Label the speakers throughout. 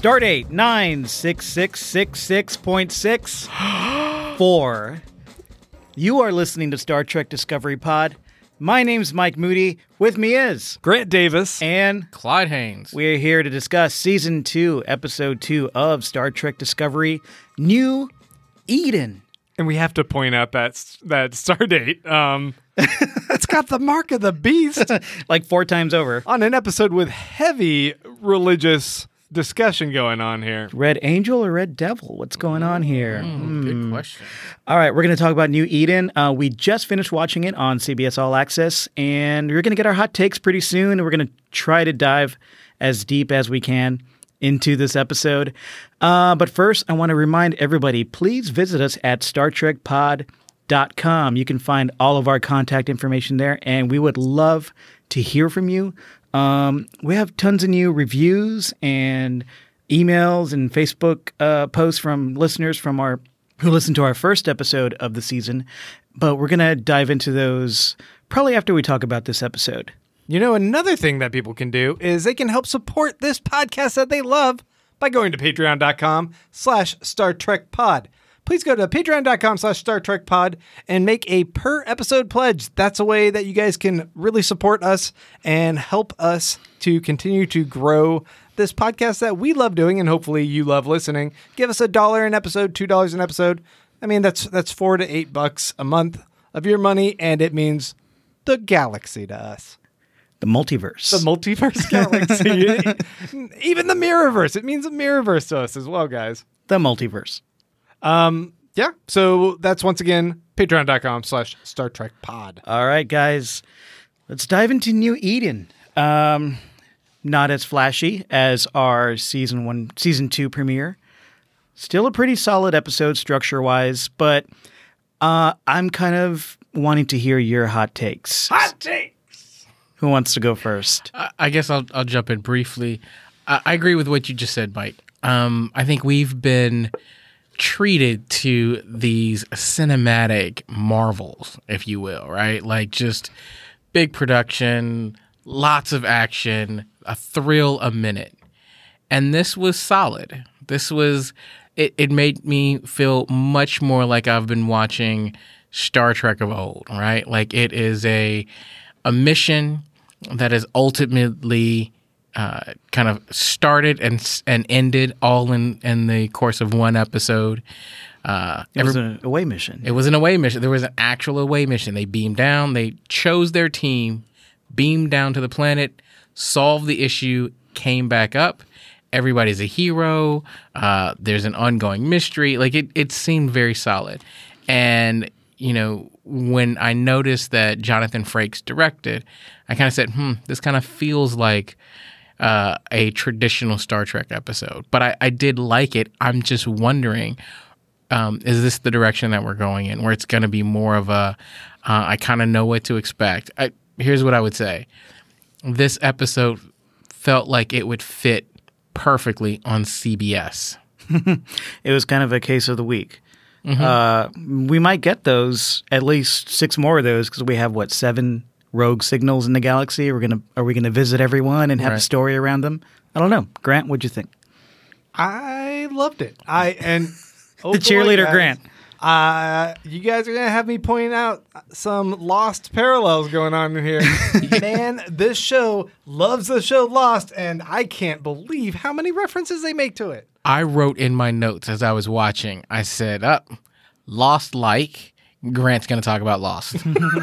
Speaker 1: Stardate 96666.64. You are listening to Star Trek Discovery Pod. My name's Mike Moody. With me is
Speaker 2: Grant Davis
Speaker 1: and
Speaker 3: Clyde Haynes.
Speaker 1: We're here to discuss Season 2, Episode 2 of Star Trek Discovery, New Eden.
Speaker 2: And we have to point out that Stardate. It's got the mark of the beast.
Speaker 1: Like 4 times over.
Speaker 2: On an episode with heavy religious discussion going on here.
Speaker 1: Red Angel or Red Devil? What's going on here?
Speaker 3: Good question.
Speaker 1: All right, we're going to talk about New Eden. We just finished watching it on CBS All Access, and we're going to get our hot takes pretty soon, and we're going to try to dive as deep as we can into this episode. But first, I want to remind everybody, please visit us at StarTrekPod.com. You can find all of our contact information there, and we would love to hear from you. We have tons of new reviews and emails and Facebook posts from listeners who listened to our first episode of the season, but we're going to dive into those probably after we talk about this episode.
Speaker 2: You know, another thing that people can do is they can help support this podcast that they love by going to patreon.com/StarTrekPod. Please go to patreon.com/StarTrekPod and make a per episode pledge. That's a way that you guys can really support us and help us to continue to grow this podcast that we love doing, and hopefully you love listening. Give us $1 an episode, $2 an episode. I mean, that's $4 to $8 a month of your money, and it means the galaxy to us.
Speaker 1: The multiverse.
Speaker 2: The multiverse galaxy. Even the mirrorverse. It means a mirrorverse to us as well, guys.
Speaker 1: The multiverse.
Speaker 2: Yeah. So that's once again, patreon.com/StarTrekPod.
Speaker 1: All right, guys, let's dive into New Eden. Not as flashy as our season 2 premiere. Still a pretty solid episode structure-wise, but I'm kind of wanting to hear your hot takes.
Speaker 2: Hot takes!
Speaker 1: Who wants to go first?
Speaker 3: I guess I'll jump in briefly. I agree with what you just said, Mike. I think we've been treated to these cinematic marvels, if you will, right? Like just big production, lots of action, a thrill a minute. And this was solid. It made me feel much more like I've been watching Star Trek of old, right? Like it is a mission that is ultimately kind of started and ended all in the course of one episode.
Speaker 1: It was an away mission.
Speaker 3: It was an away mission. There was an actual away mission. They beamed down. They chose their team, beamed down to the planet, solved the issue, came back up. Everybody's a hero. There's an ongoing mystery. Like it seemed very solid. And, you know, when I noticed that Jonathan Frakes directed, I kind of said, this kind of feels like a traditional Star Trek episode. But I did like it. I'm just wondering, is this the direction that we're going in, where it's going to be more of a, I kind of know what to expect. Here's what I would say. This episode felt like it would fit perfectly on CBS.
Speaker 1: It was kind of a case of the week.
Speaker 3: Mm-hmm.
Speaker 1: We might get those, at least 6 more of those, because we have, 7 rogue signals in the galaxy? Are we gonna visit everyone and have a story around them? I don't know. Grant, what'd you think?
Speaker 2: I loved it.
Speaker 1: The cheerleader Grant.
Speaker 2: You guys are going to have me point out some Lost parallels going on in here. Man, this show loves the show Lost, and I can't believe how many references they make to it.
Speaker 3: I wrote in my notes as I was watching, I said, Lost like. Grant's going to talk about Lost.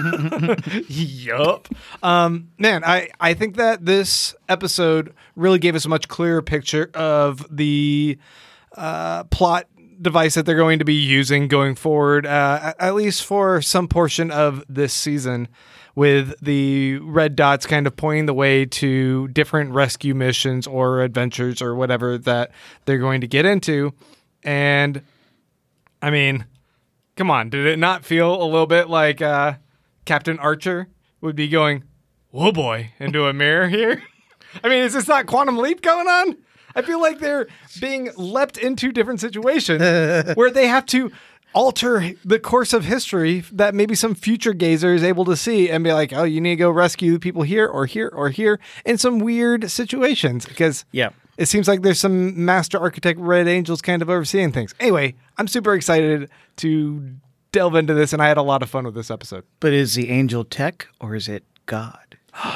Speaker 2: Yup. Man, I think that this episode really gave us a much clearer picture of the plot device that they're going to be using going forward, at least for some portion of this season, with the red dots kind of pointing the way to different rescue missions or adventures or whatever that they're going to get into. And, I mean, come on, did it not feel a little bit like Captain Archer would be going, whoa boy, into a mirror here? I mean, is this not Quantum Leap going on? I feel like they're being leapt into different situations where they have to alter the course of history that maybe some future gazer is able to see and be like, oh, you need to go rescue people here or here or here in some weird situations. Because it seems like there's some master architect Red Angels kind of overseeing things. Anyway, I'm super excited to delve into this, and I had a lot of fun with this episode.
Speaker 1: But is the angel tech or is it God?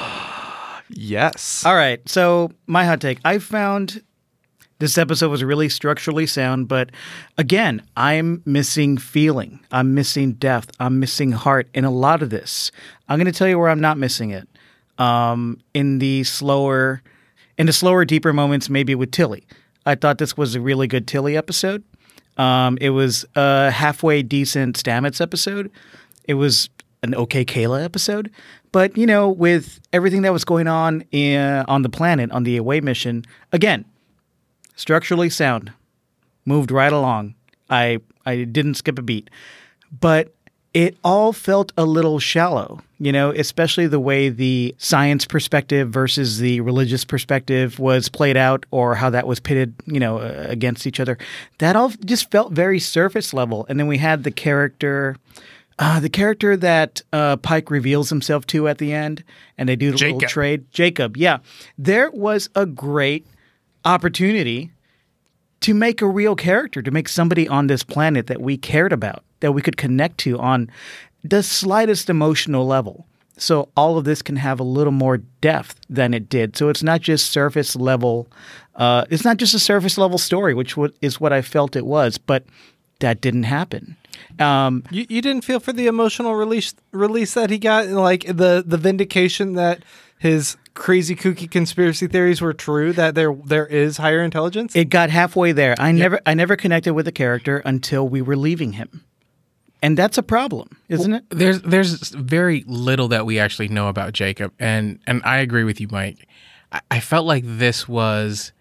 Speaker 2: Yes.
Speaker 1: All right. So my hot take, I found this episode was really structurally sound, but again, I'm missing feeling. I'm missing depth. I'm missing heart in a lot of this. I'm going to tell you where I'm not missing it. In the slower, deeper moments, maybe with Tilly. I thought this was a really good Tilly episode. It was a halfway decent Stamets episode. It was an okay Kayla episode. But, you know, with everything that was going on the planet, on the away mission, again, structurally sound, moved right along. I didn't skip a beat. But it all felt a little shallow, you know, especially the way the science perspective versus the religious perspective was played out, or how that was pitted, you know, against each other. That all just felt very surface level. And then we had the character that Pike reveals himself to at the end, and they do the little trade. Jacob, yeah. There was a great opportunity to make a real character, to make somebody on this planet that we cared about, that we could connect to on the slightest emotional level. So all of this can have a little more depth than it did. So it's not just surface level. It's not just a surface level story, which is what I felt it was, but that didn't happen.
Speaker 2: You didn't feel for the emotional release that he got, like the vindication that his crazy kooky conspiracy theories were true, that there is higher intelligence?
Speaker 1: It got halfway there. I never connected with the character until we were leaving him. And that's a problem, isn't it?
Speaker 3: There's very little that we actually know about Jacob, and I agree with you, Mike. I felt like this was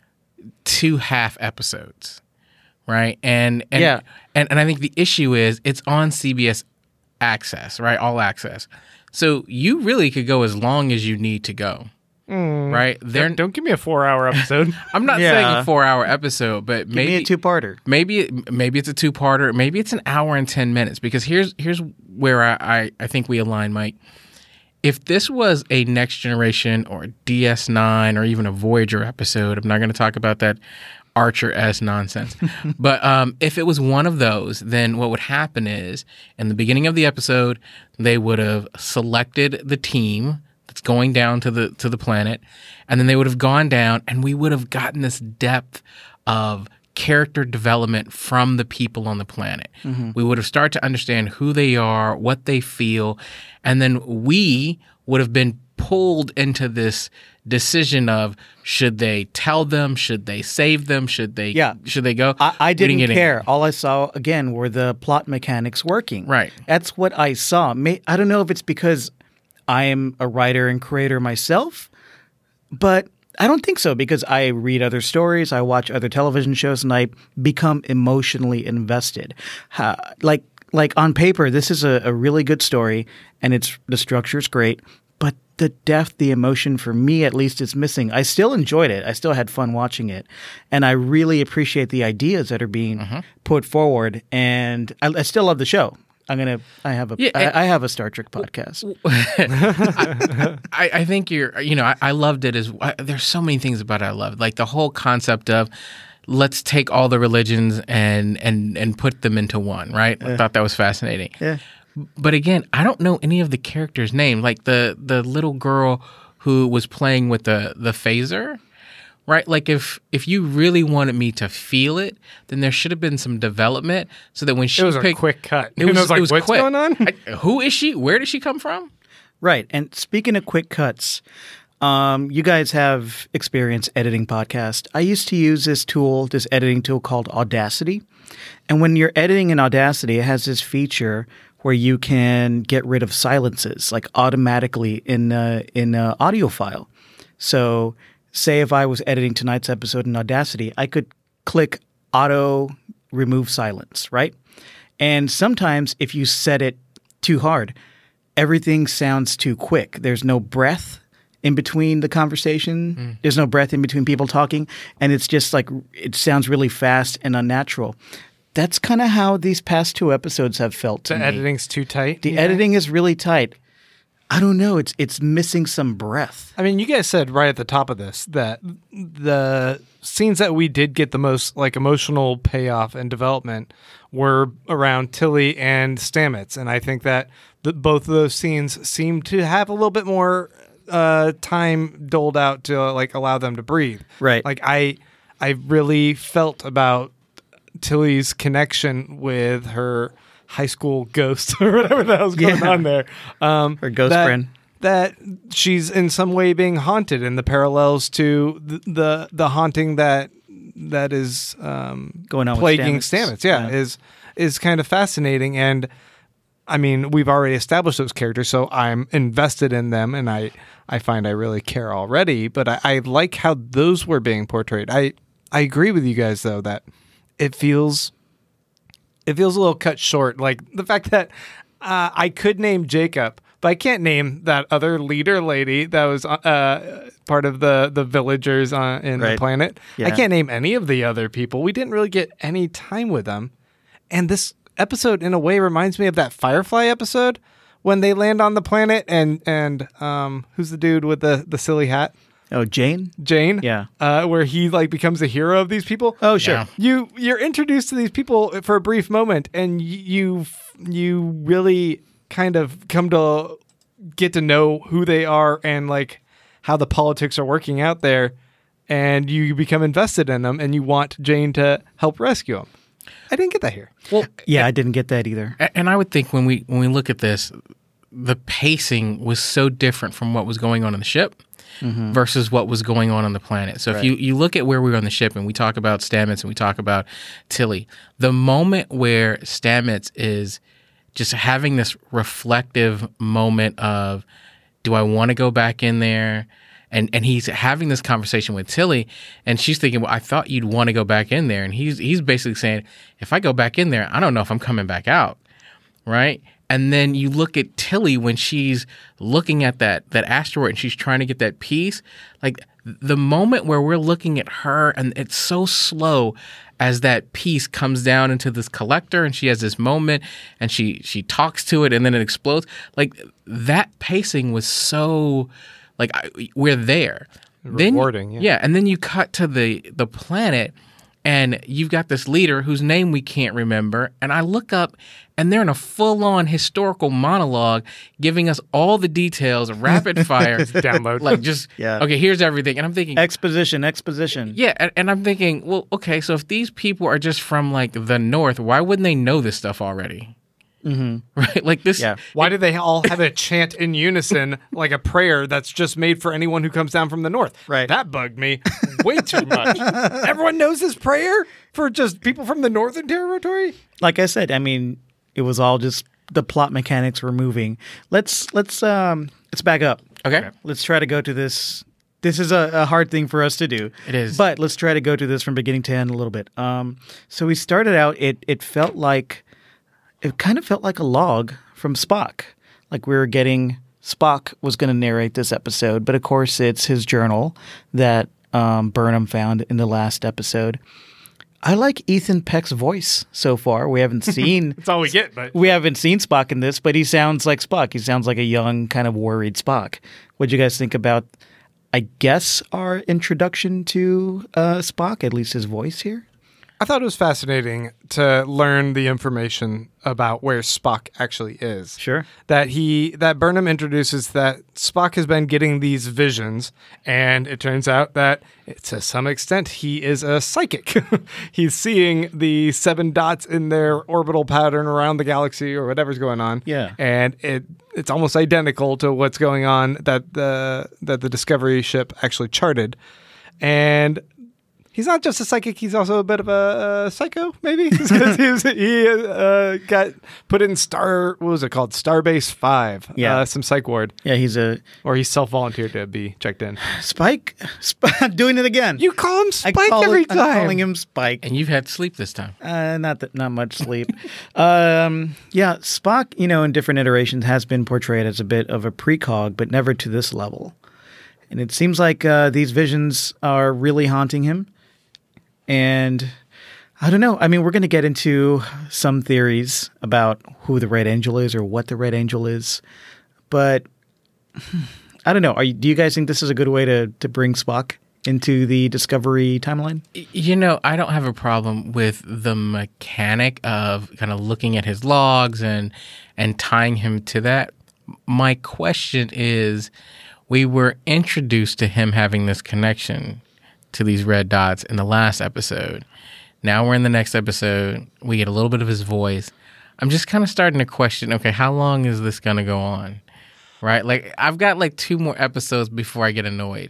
Speaker 3: 2 half episodes, right? And I think the issue is it's on CBS Access, right? All access. So you really could go as long as you need to go. Right?
Speaker 2: Don't give me a 4-hour episode.
Speaker 3: I'm not saying a 4-hour episode, but
Speaker 1: maybe a 2-parter.
Speaker 3: Maybe it's a 2-parter. Maybe it's an hour and 10 minutes. Because here's where I think we align, Mike. If this was a Next Generation or a DS9 or even a Voyager episode, I'm not going to talk about that Archer-esque nonsense. But if it was one of those, then what would happen is in the beginning of the episode, they would have selected the team that's going down to the planet, and then they would have gone down, and we would have gotten this depth of character development from the people on the planet. Mm-hmm. We would have started to understand who they are, what they feel, and then we would have been pulled into this decision of should they tell them, should they save them, should they go?
Speaker 1: I didn't care. All I saw again were the plot mechanics working.
Speaker 3: Right.
Speaker 1: That's what I saw. I don't know if it's because I am a writer and creator myself, but I don't think so, because I read other stories, I watch other television shows, and I become emotionally invested. Like on paper, this is a really good story, and the structure's great, but the depth, the emotion, for me at least, is missing. I still enjoyed it. I still had fun watching it, and I really appreciate the ideas that are being put forward, and I still love the show. I have a Star Trek podcast.
Speaker 3: I think I loved it there's so many things about it I loved. Like the whole concept of let's take all the religions and put them into one, right? I thought that was fascinating.
Speaker 1: Yeah.
Speaker 3: But again, I don't know any of the characters' names. Like the little girl who was playing with the phaser. Right? Like if you really wanted me to feel it, then there should have been some development so that when she
Speaker 2: picked... It was a quick cut.
Speaker 3: It was
Speaker 2: what's
Speaker 3: quick.
Speaker 2: Going on?
Speaker 3: Who is she? Where did she come from?
Speaker 1: Right. And speaking of quick cuts, you guys have experience editing podcasts. I used to use this editing tool called Audacity. And when you're editing in Audacity, it has this feature where you can get rid of silences, like automatically in an audio file. So say if I was editing tonight's episode in Audacity, I could click auto remove silence, right? And sometimes if you set it too hard, everything sounds too quick. There's no breath in between the conversation. There's no breath in between people talking. And it's just like it sounds really fast and unnatural. That's kind of how these past 2 episodes have felt to me.
Speaker 2: The editing's too tight?
Speaker 1: The editing is really tight. I don't know. It's missing some breath.
Speaker 2: I mean, you guys said right at the top of this that the scenes that we did get the most like emotional payoff and development were around Tilly and Stamets, and I think that both of those scenes seem to have a little bit more time doled out to like allow them to breathe.
Speaker 1: Right.
Speaker 2: Like I really felt about Tilly's connection with her high school ghost or whatever the hell's going on there.
Speaker 1: Her ghost friend.
Speaker 2: That she's in some way being haunted, and the parallels to the haunting that is
Speaker 1: Going on
Speaker 2: plaguing
Speaker 1: with
Speaker 2: Stamets.
Speaker 1: Stamets.
Speaker 2: Is kind of fascinating. And I mean, we've already established those characters, so I'm invested in them, and I find I really care already. But I like how those were being portrayed. I agree with you guys though that it feels a little cut short. Like the fact that I could name Jacob, but I can't name that other leader lady that was part of the villagers in the planet.
Speaker 1: Yeah.
Speaker 2: I can't name any of the other people. We didn't really get any time with them. And this episode, in a way, reminds me of that Firefly episode when they land on the planet and who's the dude with the silly hat?
Speaker 1: Oh, Jane?
Speaker 2: Jane?
Speaker 1: Yeah.
Speaker 2: Where he like becomes a hero of these people.
Speaker 1: Oh, sure.
Speaker 3: Yeah.
Speaker 2: You're introduced to these people for a brief moment, and you really kind of come to get to know who they are and like how the politics are working out there, and you become invested in them, and you want Jane to help rescue them. I didn't get that here.
Speaker 3: Well,
Speaker 1: Yeah, I didn't get that either.
Speaker 3: and I would think when we look at this, the pacing was so different from what was going on the ship versus what was going on the planet. So if you look at where we were on the ship and we talk about Stamets and we talk about Tilly, the moment where Stamets is just having this reflective moment of, do I want to go back in there? And he's having this conversation with Tilly, and she's thinking, well, I thought you'd want to go back in there. And he's basically saying, if I go back in there, I don't know if I'm coming back out, right? And then you look at Tilly when she's looking at that asteroid and she's trying to get that piece. Like the moment where we're looking at her, and it's so slow as that piece comes down into this collector, and she has this moment, and she talks to it, and then it explodes. Like that pacing was so... Like we're there.
Speaker 2: Rewarding,
Speaker 3: then,
Speaker 2: yeah.
Speaker 3: And then you cut to the planet, and you've got this leader whose name we can't remember. And I look up, and they're in a full-on historical monologue, giving us all the details, rapid fire
Speaker 2: Download.
Speaker 3: Like just okay, here's everything. And I'm thinking
Speaker 1: Exposition.
Speaker 3: Yeah, and I'm thinking, well, okay, so if these people are just from like the north, why wouldn't they know this stuff already? Right, like this.
Speaker 1: Yeah.
Speaker 2: Why do they all have a chant in unison, like a prayer that's just made for anyone who comes down from the north?
Speaker 1: Right.
Speaker 2: That bugged me way too much. Everyone knows this prayer for just people from the northern territory?
Speaker 1: Like I said, I mean, it was all just the plot mechanics were moving. Let's back up.
Speaker 3: Okay.
Speaker 1: Let's try to go to this. This is a hard thing for us to do.
Speaker 3: It is.
Speaker 1: But let's try to go to this from beginning to end a little bit. So we started out, it kind of felt like a log from Spock. Like we were getting, Spock was going to narrate this episode, but of course it's his journal that Burnham found in the last episode. I like Ethan Peck's voice so far. We haven't seen...
Speaker 2: That's all we get, but...
Speaker 1: We haven't seen Spock in this, but he sounds like Spock. He sounds like a young, kind of worried Spock. What'd you guys think about, I guess, our introduction to Spock, at least his voice here?
Speaker 2: I thought it was fascinating to learn the information about where Spock actually is.
Speaker 1: Sure.
Speaker 2: That Burnham introduces that Spock has been getting these visions, and it turns out that to some extent he is a psychic. He's seeing the 7 dots in their orbital pattern around the galaxy or whatever's going on.
Speaker 1: Yeah.
Speaker 2: And it's almost identical to what's going on that the Discovery ship actually charted. And he's not just a psychic; he's also a bit of a psycho, maybe. Because he got put in what was it called? Starbase 5.
Speaker 1: Yeah,
Speaker 2: some psych ward.
Speaker 1: Yeah, he's
Speaker 2: self-volunteered to be checked in.
Speaker 1: Spike. I'm doing it again.
Speaker 2: You call him Spike
Speaker 1: I'm
Speaker 2: every time.
Speaker 1: calling him Spike.
Speaker 3: And you've had sleep this time.
Speaker 1: Not much sleep. Yeah, Spock, in different iterations has been portrayed as a bit of a precog, but never to this level. And it seems like these visions are really haunting him. And I don't know. I mean, we're going to get into some theories about who the Red Angel is or what the Red Angel is. But I don't know. Do you guys think this is a good way to bring Spock into the Discovery timeline?
Speaker 3: I don't have a problem with the mechanic of kind of looking at his logs and tying him to that. My question is, we were introduced to him having this connection to these red dots in the last episode. Now we're in the next episode. We get a little bit of his voice. I'm just kind of starting to question, okay, how long is this going to go on? Right? Like, I've got like 2 more episodes before I get annoyed.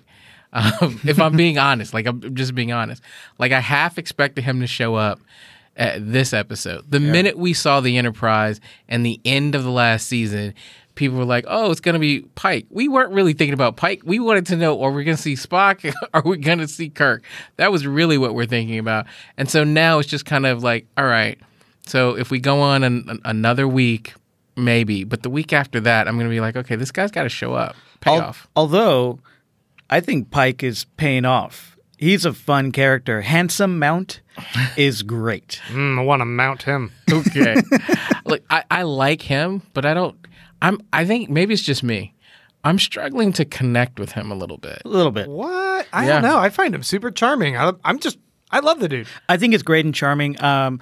Speaker 3: If I'm being honest, like I'm just being honest. Like, I half expected him to show up at this episode. The minute we saw the Enterprise and the end of the last season, people were like, oh, it's going to be Pike. We weren't really thinking about Pike. We wanted to know, are we going to see Spock? Are we going to see Kirk? That was really what we're thinking about. And so now it's just kind of like, all right, so if we go on another week, maybe. But the week after that, I'm going to be like, okay, this guy's got to show up. Payoff.
Speaker 1: Although, I think Pike is paying off. He's a fun character. Handsome Mount is great.
Speaker 2: I want to mount him.
Speaker 3: Okay. Look, I like him, but I think maybe it's just me. I'm struggling to connect with him a little bit.
Speaker 1: A little bit.
Speaker 2: What? I don't know. I find him super charming. I love the dude.
Speaker 1: I think it's great and charming.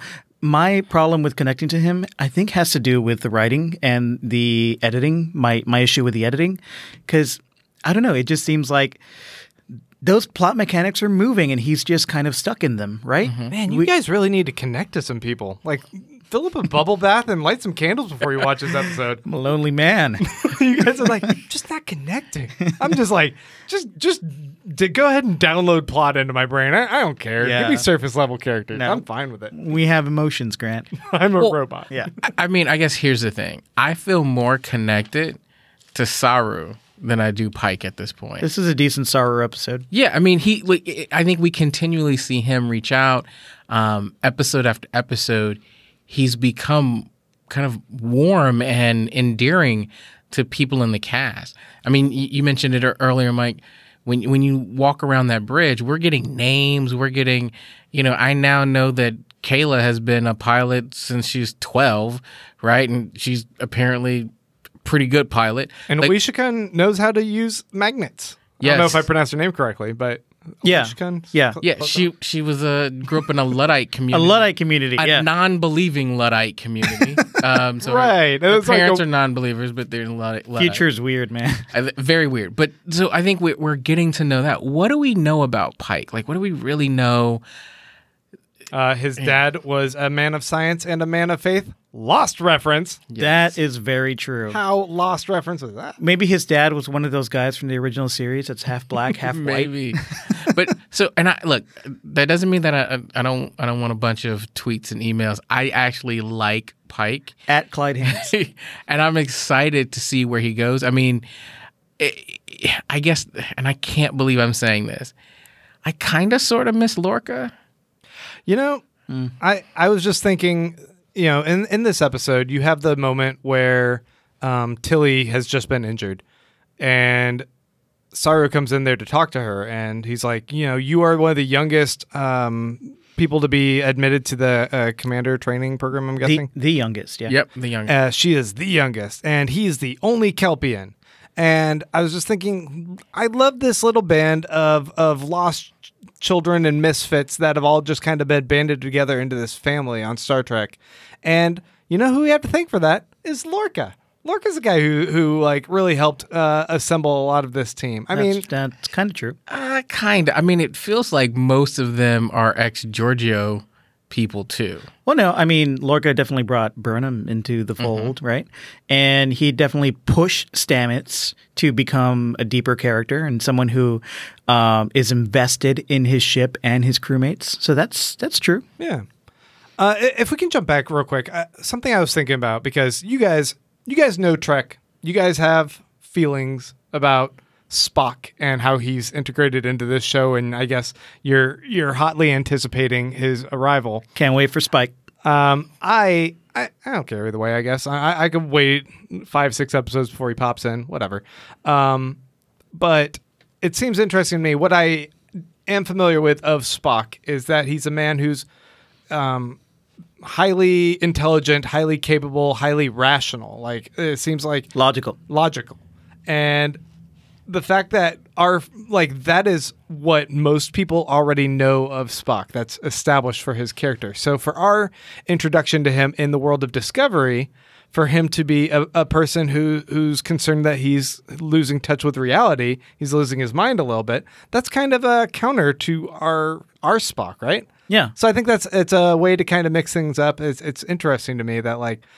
Speaker 1: My problem with connecting to him, I think, has to do with the writing and the editing. My issue with the editing, because I don't know. It just seems like those plot mechanics are moving, and he's just kind of stuck in them, right?
Speaker 2: Mm-hmm. Man, you guys really need to connect to some people. Like, fill up a bubble bath and light some candles before you watch this episode.
Speaker 1: I'm a lonely man.
Speaker 2: You guys are like, just not connecting. I'm just like, just go ahead and download plot into my brain. I don't care.
Speaker 1: Yeah.
Speaker 2: Give me surface level characters.
Speaker 1: No.
Speaker 2: I'm fine with it.
Speaker 1: We have emotions, Grant.
Speaker 2: I'm a robot.
Speaker 1: Yeah.
Speaker 3: I mean, I guess here's the thing. I feel more connected to Saru than I do Pike at this point.
Speaker 1: This is a decent Saru episode.
Speaker 3: Yeah, I mean, I think we continually see him reach out, episode after episode. He's become kind of warm and endearing to people in the cast. I mean, you mentioned it earlier, Mike. When you walk around that bridge, we're getting names. We're getting, I now know that Kayla has been a pilot since she's 12, right? And she's apparently pretty good pilot.
Speaker 2: And Oishikun knows how to use magnets. I don't know if I pronounced her name correctly, but
Speaker 1: Yeah.
Speaker 2: Oishikun?
Speaker 1: Yeah.
Speaker 3: Yeah, she was grew up in a Luddite community.
Speaker 1: A Luddite community,
Speaker 3: a
Speaker 1: yeah.
Speaker 3: non-believing Luddite community. So
Speaker 2: Right.
Speaker 3: Her
Speaker 2: It's like
Speaker 3: parents are non-believers, but they're Luddite.
Speaker 1: Future's weird, man.
Speaker 3: Very weird. But so I think we're getting to know that. What do we know about Pike? Like, what do we really know?
Speaker 2: His dad was a man of science and a man of faith. Lost reference.
Speaker 1: That is very true.
Speaker 2: How lost reference was that?
Speaker 1: Maybe his dad was one of those guys from the original series that's half black, half white.
Speaker 3: Maybe. But so, and look, that doesn't mean that I don't want a bunch of tweets and emails. I actually like Pike.
Speaker 1: At Clyde Haynes.
Speaker 3: And I'm excited to see where he goes. I mean, I guess, and I can't believe I'm saying this, I kind of sort of miss Lorca.
Speaker 2: I was just thinking, in this episode, you have the moment where Tilly has just been injured, and Saru comes in there to talk to her, and he's like, you are one of the youngest people to be admitted to the commander training program, I'm guessing?
Speaker 1: The youngest, yeah.
Speaker 3: Yep, the youngest.
Speaker 2: She is the youngest, and he's the only Kelpian. And I was just thinking, I love this little band of lost children and misfits that have all just kind of been banded together into this family on Star Trek. And you know who we have to thank for that is Lorca. Lorca's the guy who like really helped assemble a lot of this team.
Speaker 1: That's kind of true.
Speaker 3: Kind of. I mean, it feels like most of them are ex-Giorgio people too.
Speaker 1: Well, no, I mean, Lorca definitely brought Burnham into the fold, right? And he definitely pushed Stamets to become a deeper character and someone who is invested in his ship and his crewmates. So that's true.
Speaker 2: Yeah. If we can jump back real quick, something I was thinking about, because you guys know Trek. You guys have feelings about Spock and how he's integrated into this show, and I guess you're hotly anticipating his arrival.
Speaker 1: Can't wait for Spike.
Speaker 2: I don't care either way. I guess I could wait 5-6 episodes before he pops in. Whatever. But it seems interesting to me. What I am familiar with of Spock is that he's a man who's highly intelligent, highly capable, highly rational. Like, it seems like
Speaker 1: Logical.
Speaker 2: And the fact that that is what most people already know of Spock. That's established for his character. So for our introduction to him in the world of Discovery, for him to be a person who's concerned that he's losing touch with reality, he's losing his mind a little bit, that's kind of a counter to our Spock, right?
Speaker 1: Yeah.
Speaker 2: So I think it's a way to kind of mix things up. It's interesting to me that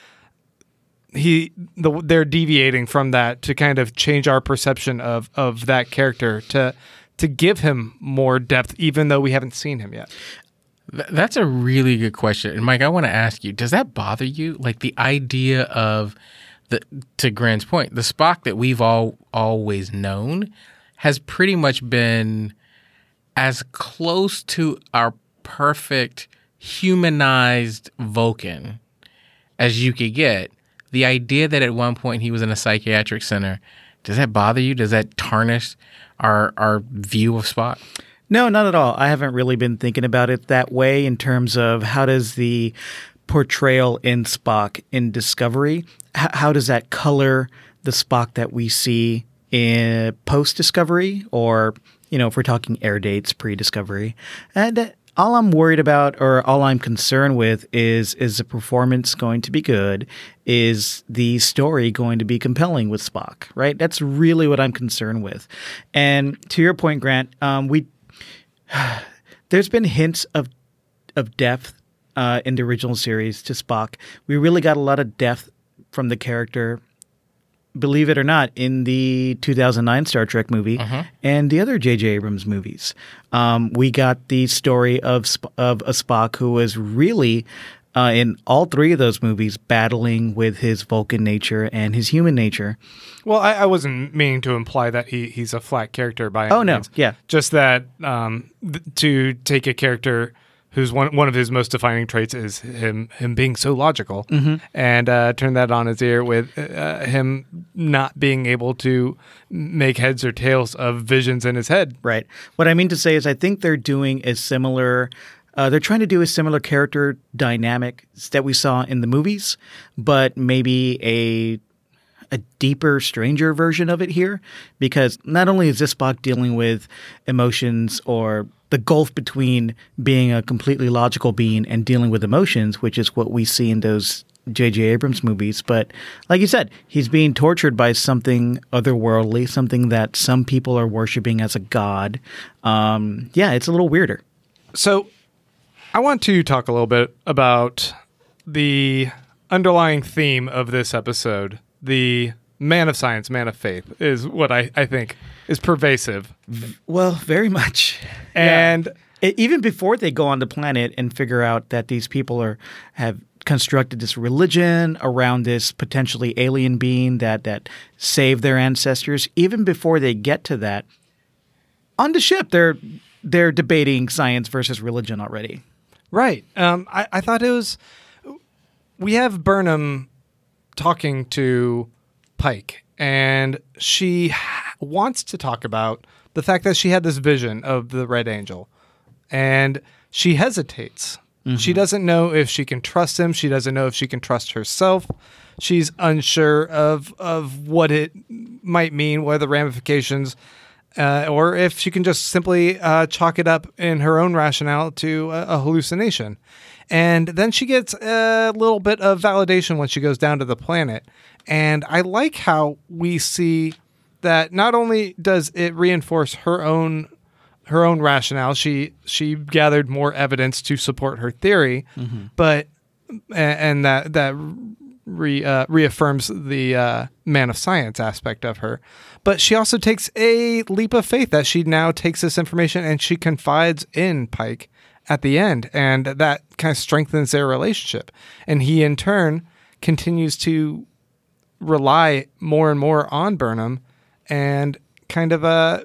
Speaker 2: they're deviating from that to kind of change our perception of that character to give him more depth, even though we haven't seen him yet.
Speaker 3: That's a really good question. And Mike, I want to ask you, does that bother you? Like the idea of to Grant's point, the Spock that we've always known has pretty much been as close to our perfect humanized Vulcan as you could get. The idea that at one point he was in a psychiatric center, does that bother you? Does that tarnish our view of Spock?
Speaker 1: No, not at all. I haven't really been thinking about it that way in terms of how does the portrayal in Spock in Discovery, how does that color the Spock that we see in post-Discovery, or, if we're talking air dates, pre-Discovery. And all I'm worried about, or all I'm concerned with, is the performance going to be good? Is the story going to be compelling with Spock, right? That's really what I'm concerned with. And to your point, Grant, there's been hints of depth in the original series to Spock. We really got a lot of depth from the character, believe it or not, in the 2009 Star Trek movie and the other J.J. Abrams movies. We got the story of a Spock who was really, in all three of those movies, battling with his Vulcan nature and his human nature.
Speaker 2: Well, I wasn't meaning to imply that he's a flat character by any means.
Speaker 1: Yeah.
Speaker 2: Just that to take a character whose one of his most defining traits is him being so logical, and turn that on his ear with him not being able to make heads or tails of visions in his head.
Speaker 1: Right. What I mean to say is I think they're doing a similar... they're trying to do a similar character dynamic that we saw in the movies, but maybe a deeper, stranger version of it here, because not only is this Spock dealing with emotions or the gulf between being a completely logical being and dealing with emotions, which is what we see in those J.J. Abrams movies, but like you said, he's being tortured by something otherworldly, something that some people are worshiping as a god. It's a little weirder.
Speaker 2: So I want to talk a little bit about the underlying theme of this episode. The man of science, man of faith is what I think is pervasive.
Speaker 1: Well, very much.
Speaker 2: And
Speaker 1: even before they go on the planet and figure out that these people have constructed this religion around this potentially alien being that saved their ancestors, even before they get to that, on the ship, they're debating science versus religion already.
Speaker 2: Right. I thought it was... We have Burnham talking to Pike, and she wants to talk about the fact that she had this vision of the Red Angel, and she hesitates. She doesn't know if she can trust him. She doesn't know if she can trust herself. She's unsure of what it might mean, what are the ramifications, or if she can just simply chalk it up in her own rationale to a hallucination. And then she gets a little bit of validation when she goes down to the planet. And I like how we see that not only does it reinforce her own rationale, she gathered more evidence to support her theory, but and that reaffirms the man of science aspect of her. But she also takes a leap of faith that she now takes this information and she confides in Pike at the end, and that kind of strengthens their relationship. And he, in turn, continues to rely more and more on Burnham and kind of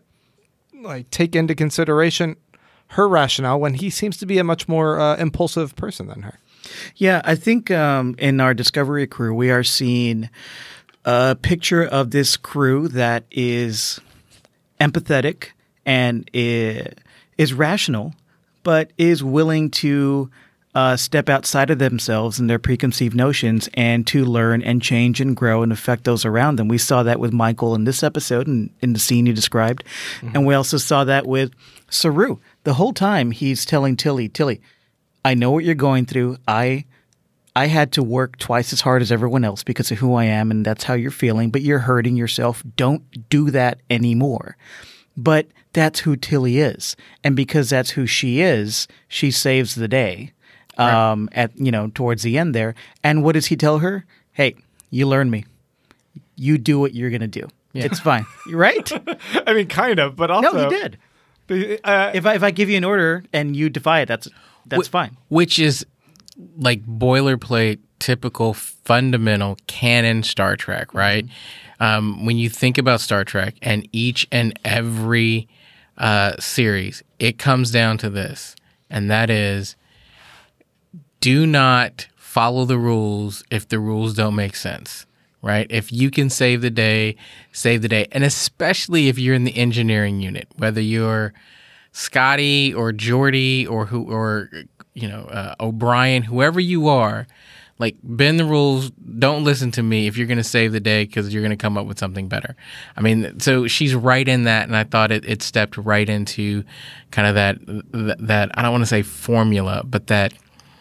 Speaker 2: take into consideration her rationale when he seems to be a much more impulsive person than her.
Speaker 1: Yeah, I think in our Discovery crew, we are seeing a picture of this crew that is empathetic and is rational, but is willing to step outside of themselves and their preconceived notions and to learn and change and grow and affect those around them. We saw that with Michael in this episode and in the scene you described. And we also saw that with Saru. The whole time he's telling Tilly, I know what you're going through. I had to work twice as hard as everyone else because of who I am, and that's how you're feeling, but you're hurting yourself. Don't do that anymore. But that's who Tilly is. And because that's who she is, she saves the day. At towards the end there. And what does he tell her? Hey, you learn me. You do what you're going to do. Yeah. It's fine. You're right?
Speaker 2: I mean, kind of, but also...
Speaker 1: No, he did. If I give you an order and you defy it, that's fine.
Speaker 3: Which is like boilerplate, typical, fundamental, canon Star Trek, right? When you think about Star Trek and each and every series, it comes down to this, and that is... do not follow the rules if the rules don't make sense, right? If you can save the day, save the day. And especially if you're in the engineering unit, whether you're Scotty or Geordi or O'Brien, whoever you are, like, bend the rules. Don't listen to me if you're going to save the day because you're going to come up with something better. I mean, so she's right in that, and I thought it stepped right into kind of that I don't want to say formula, but that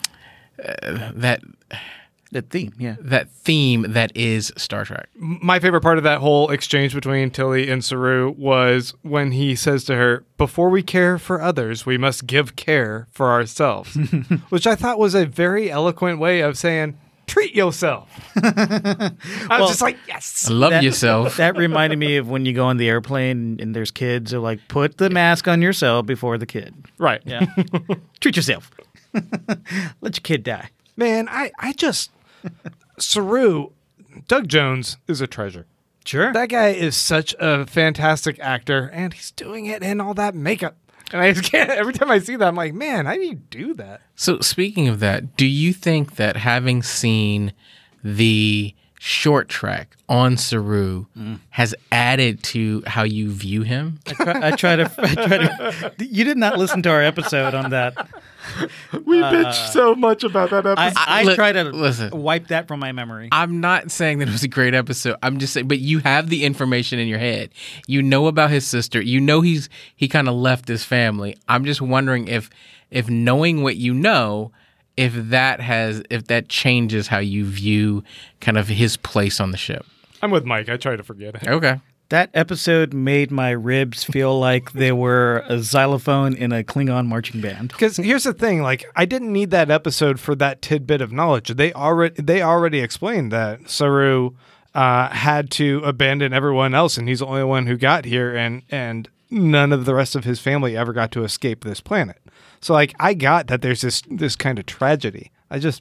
Speaker 1: theme, yeah.
Speaker 3: That theme that is Star Trek.
Speaker 2: My favorite part of that whole exchange between Tilly and Saru was when he says to her, before we care for others, we must give care for ourselves, which I thought was a very eloquent way of saying, treat yourself. I was just like, yes.
Speaker 3: Love yourself.
Speaker 1: That reminded me of when you go on the airplane and there's kids who are like, put the mask on yourself before the kid.
Speaker 2: Right.
Speaker 1: Yeah. Treat yourself. Let your kid die.
Speaker 2: Man, I just... Saru, Doug Jones is a treasure.
Speaker 1: Sure.
Speaker 2: That guy is such a fantastic actor, and he's doing it in all that makeup. And I just can't... Every time I see that, I'm like, man, how do you do that?
Speaker 3: So speaking of that, do you think that having seen the short track on Saru has added to how you view him?
Speaker 1: I try to. You did not listen to our episode on that.
Speaker 2: We bitched so much about that episode.
Speaker 1: I try to wipe that from my memory.
Speaker 3: I'm not saying that it was a great episode. I'm just saying, but you have the information in your head. You know about his sister. You know he kind of left his family. I'm just wondering if knowing what you know, if that changes how you view kind of his place on the ship.
Speaker 2: I'm with Mike. I try to forget it.
Speaker 3: Okay.
Speaker 1: That episode made my ribs feel like they were a xylophone in a Klingon marching band.
Speaker 2: Because here's the thing, like, I didn't need that episode for that tidbit of knowledge. They already explained that Saru had to abandon everyone else, and he's the only one who got here, and none of the rest of his family ever got to escape this planet. So, like, I got that there's this kind of tragedy.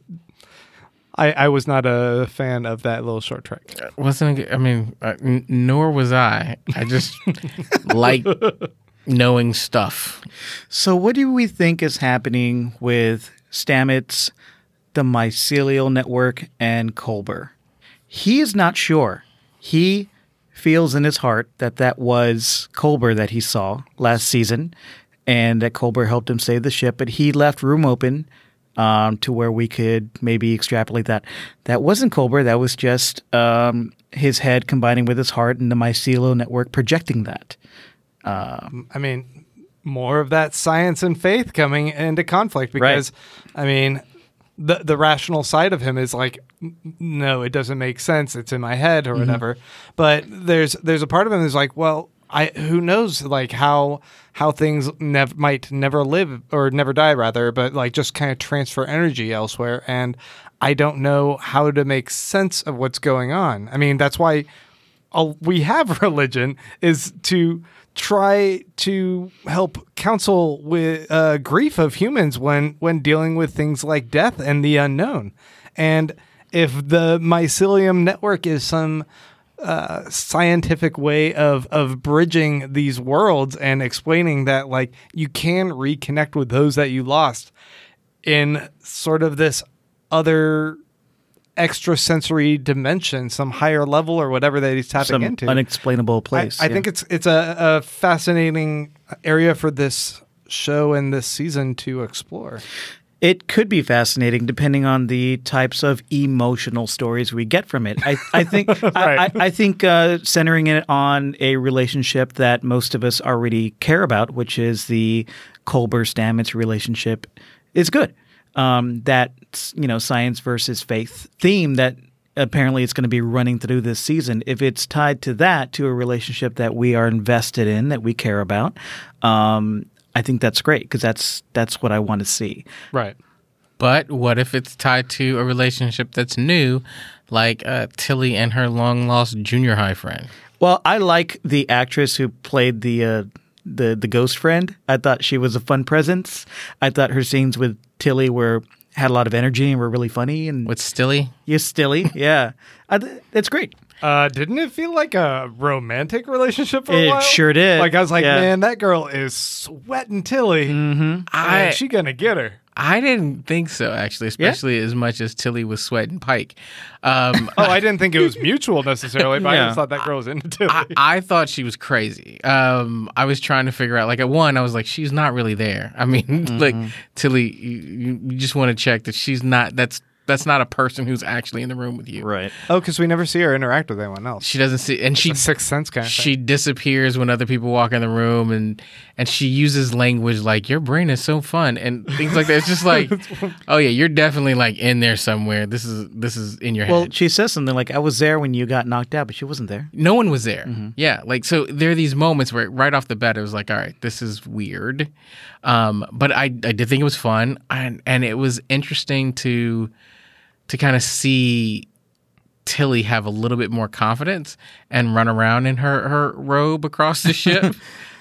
Speaker 2: I was not a fan of that little short track.
Speaker 3: Nor was I. I just like knowing stuff.
Speaker 1: So what do we think is happening with Stamets, the mycelial network, and Culber? He is not sure. He feels in his heart that was Culber that he saw last season and that Culber helped him save the ship, but he left room open to where we could maybe extrapolate that. That wasn't Culber. That was just his head combining with his heart and the mycelial network projecting that.
Speaker 2: More of that science and faith coming into conflict because, right. The rational side of him is like, no, it doesn't make sense. It's in my head or whatever. But there's a part of him that's like, well, who knows, like how things might never live or never die rather, but like just kind of transfer energy elsewhere. And I don't know how to make sense of what's going on. I mean, that's why we have religion, is to try to help counsel with grief of humans when dealing with things like death and the unknown. And if the mycelium network is some scientific way of bridging these worlds and explaining that, like, you can reconnect with those that you lost in sort of this other extrasensory dimension, some higher level or whatever that he's tapping into.
Speaker 1: Unexplainable place.
Speaker 2: I think it's a fascinating area for this show and this season to explore.
Speaker 1: It could be fascinating depending on the types of emotional stories we get from it. I think I think centering it on a relationship that most of us already care about, which is the Culber-Stamets relationship, is good. That science versus faith theme that apparently it's going to be running through this season. If it's tied to that, to a relationship that we are invested in, that we care about, I think that's great because that's what I want to see.
Speaker 2: Right.
Speaker 3: But what if it's tied to a relationship that's new, like Tilly and her long-lost junior high friend?
Speaker 1: Well, I like the actress who played the ghost friend. I thought she was a fun presence. I thought her scenes with Tilly had a lot of energy and were really funny. And
Speaker 3: With Stilly?
Speaker 1: yes, Stilly, yeah, it's great.
Speaker 2: Didn't it feel like a romantic relationship for a
Speaker 1: It
Speaker 2: while?
Speaker 1: sure did.
Speaker 2: Like I was like,
Speaker 1: Yeah.
Speaker 2: man, that girl is sweating Tilly. Mm-hmm.
Speaker 3: I-
Speaker 2: She gonna get her.
Speaker 3: I didn't think so, actually, especially as much as Tilly was sweating Pike.
Speaker 2: Oh, I didn't think it was mutual necessarily, but I
Speaker 1: Yeah.
Speaker 2: just thought that girl was into Tilly.
Speaker 3: I thought she was crazy. I was trying to figure out, like, at one, I was like, she's not really there. I mean, like, Tilly, you just want to check that she's not, that's not a person who's actually in the room with you.
Speaker 1: Right.
Speaker 2: Oh, because we never see her interact with anyone else.
Speaker 3: She doesn't see, and
Speaker 2: It's a Sixth Sense kind of
Speaker 3: she
Speaker 2: thing.
Speaker 3: disappears when other people walk in the room, and she uses language like "your brain is so fun" and things like that. It's just like, oh yeah, you're definitely like in there somewhere. This is in your
Speaker 1: Well,
Speaker 3: head.
Speaker 1: she says something like, "I was there when you got knocked out, but she wasn't there."
Speaker 3: No one was there. Yeah, like so there are these moments where right off the bat it was like, all right, this is weird. But I did think it was fun, and it was interesting to kind of see Tilly have a little bit more confidence and run around in her robe across the ship.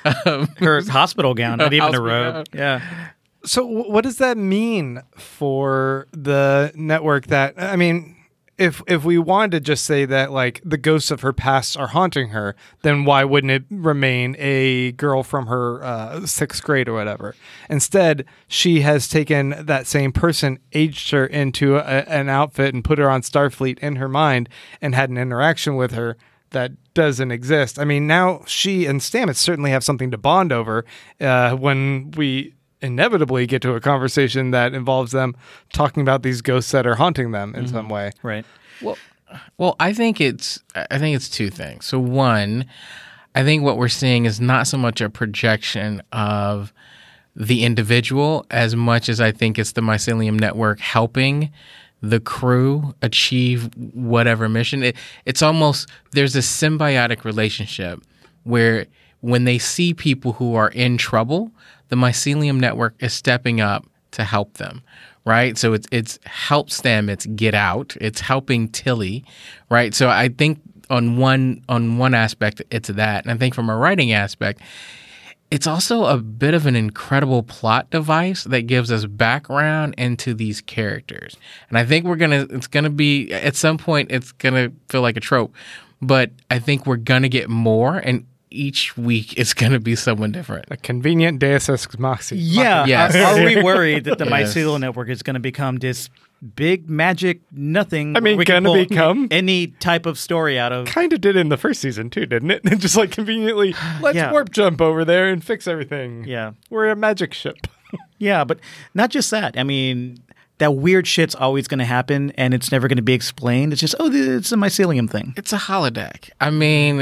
Speaker 1: Her hospital gown, not even a
Speaker 3: hospital
Speaker 1: robe.
Speaker 3: gown.
Speaker 1: Yeah.
Speaker 2: So what does that mean for the network? That I mean, if we wanted to just say that like the ghosts of her past are haunting her, then why wouldn't it remain a girl from her sixth grade or whatever? Instead, she has taken that same person, aged her into an outfit, and put her on Starfleet in her mind, and had an interaction with her that doesn't exist. I mean, now she and Stamets certainly have something to bond over when we inevitably get to a conversation that involves them talking about these ghosts that are haunting them in some way.
Speaker 1: Right.
Speaker 3: Well, I think it's two things. So one, I think what we're seeing is not so much a projection of the individual as much as I think it's the Mycelium Network helping the crew achieve whatever mission. It's almost, there's a symbiotic relationship where when they see people who are in trouble, the Mycelium Network is stepping up to help them, right? So it's helped Stamets get out. It's helping Tilly, right? So I think on one aspect, it's that. And I think from a writing aspect, it's also a bit of an incredible plot device that gives us background into these characters. And I think it's gonna be, at some point, it's gonna feel like a trope, but I think we're gonna get more, and each week it's gonna be someone different.
Speaker 2: A convenient Deus Ex Machina.
Speaker 1: Yeah.
Speaker 3: Yes.
Speaker 1: Are we worried that the
Speaker 3: Yes.
Speaker 1: Mycelial Network is going to become this big magic nothing?
Speaker 2: I mean,
Speaker 1: we can
Speaker 2: gonna
Speaker 1: pull
Speaker 2: become?
Speaker 1: any type of story out of?
Speaker 2: Kind of did in the first season too, didn't it? And just like conveniently, let's
Speaker 1: Yeah.
Speaker 2: warp jump over there and fix everything.
Speaker 1: Yeah.
Speaker 2: We're a magic ship.
Speaker 1: Yeah, but not just that. I mean, that weird shit's always going to happen, and it's never going to be explained. It's just, it's a mycelium thing.
Speaker 3: It's a holodeck. I mean,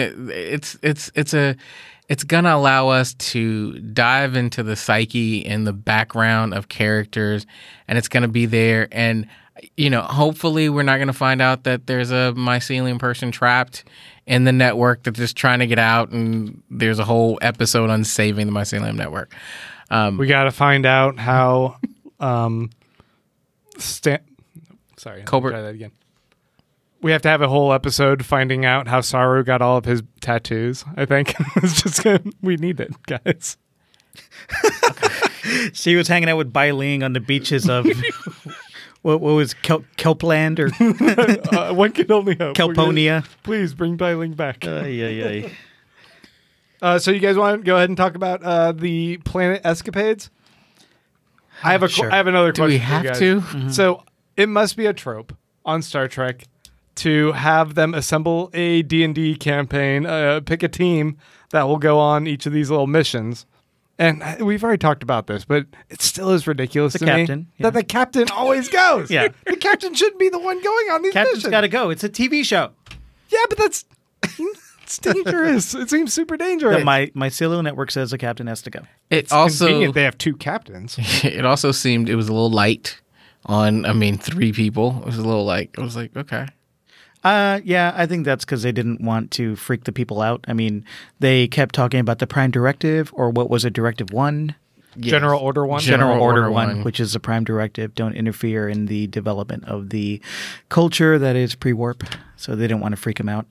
Speaker 3: it's gonna allow us to dive into the psyche and the background of characters, and it's gonna be there. And hopefully, we're not gonna find out that there's a mycelium person trapped in the network that's just trying to get out, and there's a whole episode on saving the Mycelium Network.
Speaker 2: We got to find out how. Sorry,
Speaker 3: Colbert.
Speaker 2: Try that again. We have to have a whole episode finding out how Saru got all of his tattoos. I think it's just we need it, guys.
Speaker 1: She was hanging out with Bai Ling on the beaches of what was Kelpland or
Speaker 2: One can only hope.
Speaker 1: Kelponia.
Speaker 2: Please bring Bailing back.
Speaker 1: Yeah.
Speaker 2: So you guys want to go ahead and talk about the planet escapades? I have
Speaker 1: Sure.
Speaker 2: I have another
Speaker 3: Do
Speaker 2: question.
Speaker 3: we
Speaker 2: for you
Speaker 3: have
Speaker 2: guys.
Speaker 3: to?
Speaker 1: Mm-hmm.
Speaker 2: So it must be a trope on Star Trek to have them assemble a D&D campaign, pick a team that will go on each of these little missions. And we've already talked about this, but it still is ridiculous to
Speaker 1: captain,
Speaker 2: me
Speaker 1: yeah.
Speaker 2: that the captain always goes.
Speaker 1: Yeah.
Speaker 2: The captain shouldn't be the one going on these
Speaker 1: Captain's
Speaker 2: missions.
Speaker 1: got to go. It's a TV show.
Speaker 2: Yeah, but it's dangerous. It seems super dangerous.
Speaker 1: My Silo network says the captain has to go.
Speaker 3: It also
Speaker 2: Convenient they have 2 captains.
Speaker 3: it also seemed it was a little light on 3 people. It was a little like I was like, okay.
Speaker 1: Yeah, I think that's because they didn't want to freak the people out. I mean, they kept talking about the Prime Directive, or what was it, Directive 1?
Speaker 3: Yes.
Speaker 2: General Order 1.
Speaker 3: General Order
Speaker 1: 1,
Speaker 3: 1.
Speaker 1: which is the Prime Directive. Don't interfere in the development of the culture that is pre-warp. So they didn't want to freak them out.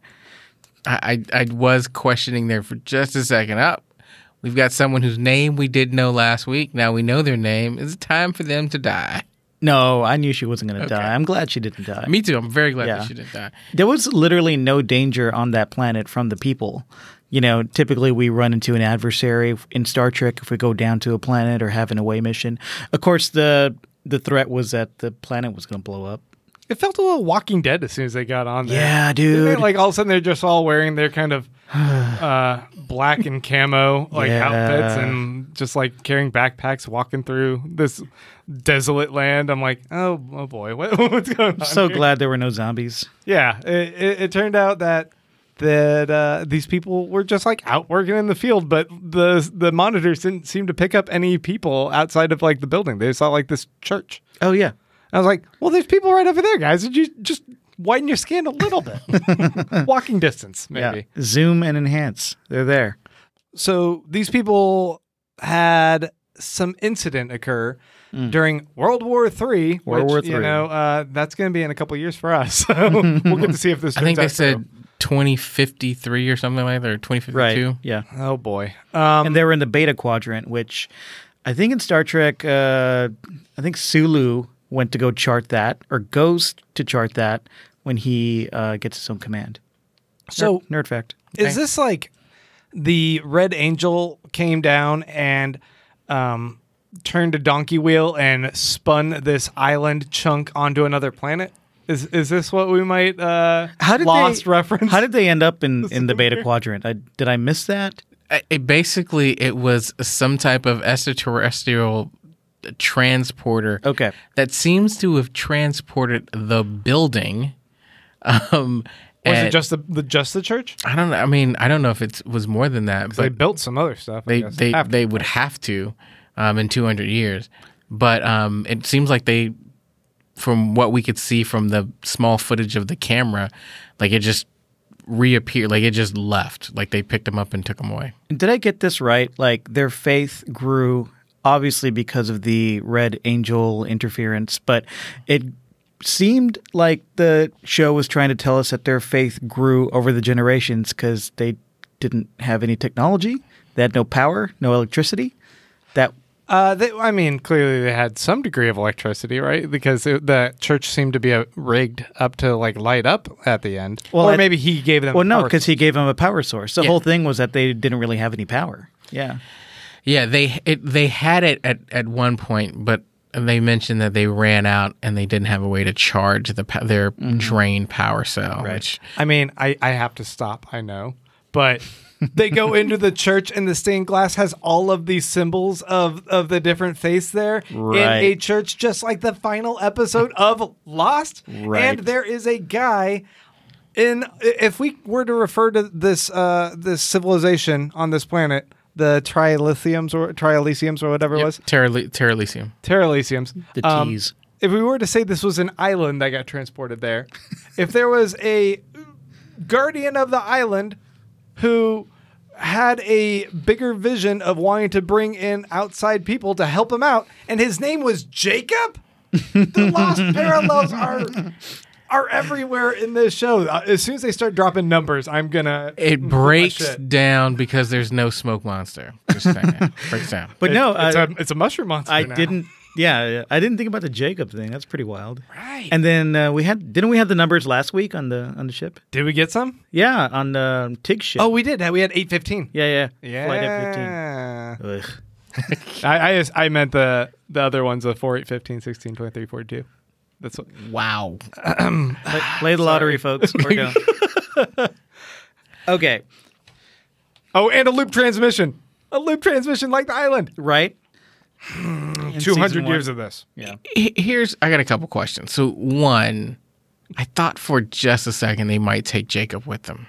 Speaker 3: I was questioning there for just a second. We've got someone whose name we did know last week. Now we know their name. Is it time for them to die?
Speaker 1: No, I knew she wasn't going to
Speaker 3: Okay.
Speaker 1: die. I'm glad she didn't die.
Speaker 3: Me too. I'm very glad
Speaker 1: Yeah.
Speaker 3: that she didn't die.
Speaker 1: There was literally no danger on that planet from the people. You know, typically we run into an adversary in Star Trek if we go down to a planet or have an away mission. Of course, the threat was that the planet was going to blow up.
Speaker 2: It felt a little Walking Dead as soon as they got on there.
Speaker 1: Yeah,
Speaker 2: Didn't
Speaker 1: dude.
Speaker 2: they, like all of a sudden they're just all wearing their kind of black and camo
Speaker 1: Yeah.
Speaker 2: outfits and just like carrying backpacks walking through this desolate land. I'm like, oh boy, what's going on?
Speaker 1: So
Speaker 2: here?
Speaker 1: glad there were no zombies.
Speaker 2: Yeah, it turned out that these people were just like out working in the field, but the monitors didn't seem to pick up any people outside of like the building. They saw like this church.
Speaker 1: Oh, yeah.
Speaker 2: I was like, well, there's people right over there, guys. Did you just widen your skin a little bit? Walking distance, maybe.
Speaker 1: Yeah. Zoom and enhance. They're there.
Speaker 2: So these people had some incident occur during World War III.
Speaker 1: World War
Speaker 2: which, you
Speaker 1: III.
Speaker 2: know, that's going to be in a couple years for us. So we'll get to see if this
Speaker 3: I
Speaker 2: turns
Speaker 3: think they
Speaker 2: out
Speaker 3: said
Speaker 2: true.
Speaker 3: 2053 or something like that, or 2052.
Speaker 1: Right. Yeah.
Speaker 2: Oh, boy.
Speaker 1: And they were in the beta quadrant, which I think in Star Trek, I think Sulu went to go chart that, or goes to chart that when he gets his own command.
Speaker 2: So
Speaker 1: Nerd fact.
Speaker 2: is this like the Red Angel came down and turned a donkey wheel and spun this island chunk onto another planet? Is this what we might lost reference?
Speaker 1: How did they end up in the beta quadrant? Did I miss that?
Speaker 3: It was some type of extraterrestrial transporter.
Speaker 1: Okay.
Speaker 3: That seems to have transported the building.
Speaker 2: Was it just the church?
Speaker 3: I don't know. I mean, I don't know if it was more than that,
Speaker 2: They
Speaker 3: but
Speaker 2: built some other stuff. I guess.
Speaker 3: they would have to in 200 years. But it seems like they, from what we could see from the small footage of the camera, like it just reappeared, like it just left, like they picked them up and took them away.
Speaker 1: Did I get this right? Like their faith grew obviously because of the Red Angel interference, but it seemed like the show was trying to tell us that their faith grew over the generations because they didn't have any technology. They had no power, no electricity. That
Speaker 2: I mean, clearly they had some degree of electricity, right? Because the church seemed to be rigged up to like light up at the end.
Speaker 1: Well,
Speaker 2: or maybe he gave them.
Speaker 1: well, no,
Speaker 2: power
Speaker 1: because he gave them a power source. The
Speaker 3: Yeah.
Speaker 1: whole thing was that they didn't really have any power. Yeah.
Speaker 3: Yeah, they had it at one point, but they mentioned that they ran out and they didn't have a way to charge their drained power cell.
Speaker 1: Right.
Speaker 3: Which,
Speaker 2: I mean, I have to stop. I know, but they go into the church and the stained glass has all of these symbols of the different faiths there
Speaker 1: Right.
Speaker 2: in a church, just like the final episode of Lost.
Speaker 1: Right.
Speaker 2: And there is a guy if we were to refer to this this civilization on this planet, the Trialisiums or whatever it was.
Speaker 3: Terralisium.
Speaker 2: Terralisiums.
Speaker 1: The T's.
Speaker 2: If we were to say this was an island that got transported there, if there was a guardian of the island who had a bigger vision of wanting to bring in outside people to help him out, and his name was Jacob, the lost parallels are everywhere in this show. As soon as they start dropping numbers, I'm gonna.
Speaker 3: It breaks down because there's no smoke monster. Just saying. Breaks down.
Speaker 1: But no,
Speaker 2: it's a mushroom monster.
Speaker 1: I
Speaker 2: now.
Speaker 1: didn't. Yeah, I didn't think about the Jacob thing. That's pretty wild.
Speaker 2: Right.
Speaker 1: And then didn't we have the numbers last week on the ship?
Speaker 2: Did we get some?
Speaker 1: Yeah, on the Tig's ship.
Speaker 2: Oh, we did. We had 815.
Speaker 1: yeah.
Speaker 2: Yeah.
Speaker 1: Flight F-15. Ugh.
Speaker 2: I meant the other ones, the 4, 8, 15, 16, 23, 42. That's what.
Speaker 3: Wow.
Speaker 1: Play the lottery, folks. We're done. Okay.
Speaker 2: Oh, and a loop transmission. A loop transmission like the island.
Speaker 1: right?
Speaker 2: 200 years of this.
Speaker 1: Yeah.
Speaker 3: I got a couple questions. So one, I thought for just a second they might take Jacob with them.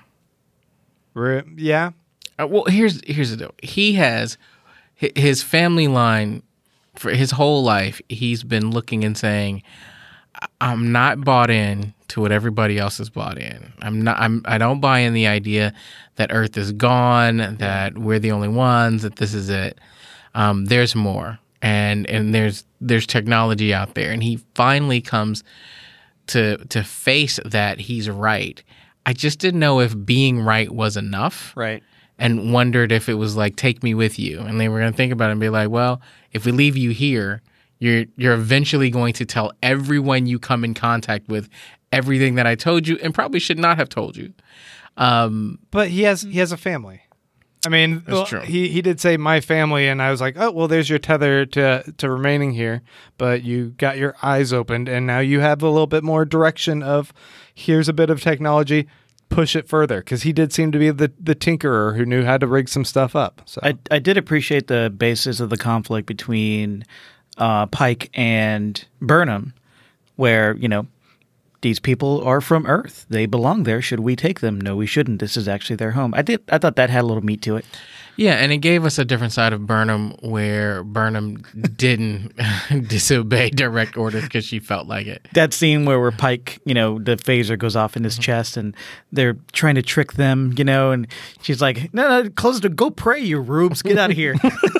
Speaker 2: Yeah.
Speaker 3: Well, here's the deal. He has his family line for his whole life. He's been looking and saying, "I'm not bought in to what everybody else is bought in. I don't buy in the idea that Earth is gone, that we're the only ones, that this is it. There's more, and there's technology out there." And he finally comes to face that he's right. I just didn't know if being right was enough.
Speaker 1: Right.
Speaker 3: And wondered if it was like, take me with you. And they were going to think about it and be like, well, if we leave you here, you're eventually going to tell everyone you come in contact with everything that I told you and probably should not have told you.
Speaker 2: But he has a family. I mean,
Speaker 3: That's true.
Speaker 2: He did say my family, and I was like, oh, well, there's your tether to remaining here. But you got your eyes opened, and now you have a little bit more direction of here's a bit of technology, push it further. Because he did seem to be the tinkerer who knew how to rig some stuff up. So
Speaker 1: I did appreciate the basis of the conflict between Pike and Burnham, where, these people are from Earth. They belong there. Should we take them? No, we shouldn't. This is actually their home. I thought that had a little meat to it.
Speaker 3: Yeah, and it gave us a different side of Burnham where Burnham didn't disobey direct orders because she felt like it.
Speaker 1: That scene where Pike, the phaser goes off in his chest and they're trying to trick them, and she's like, no, close the door. Go pray, you rubes. Get out of here.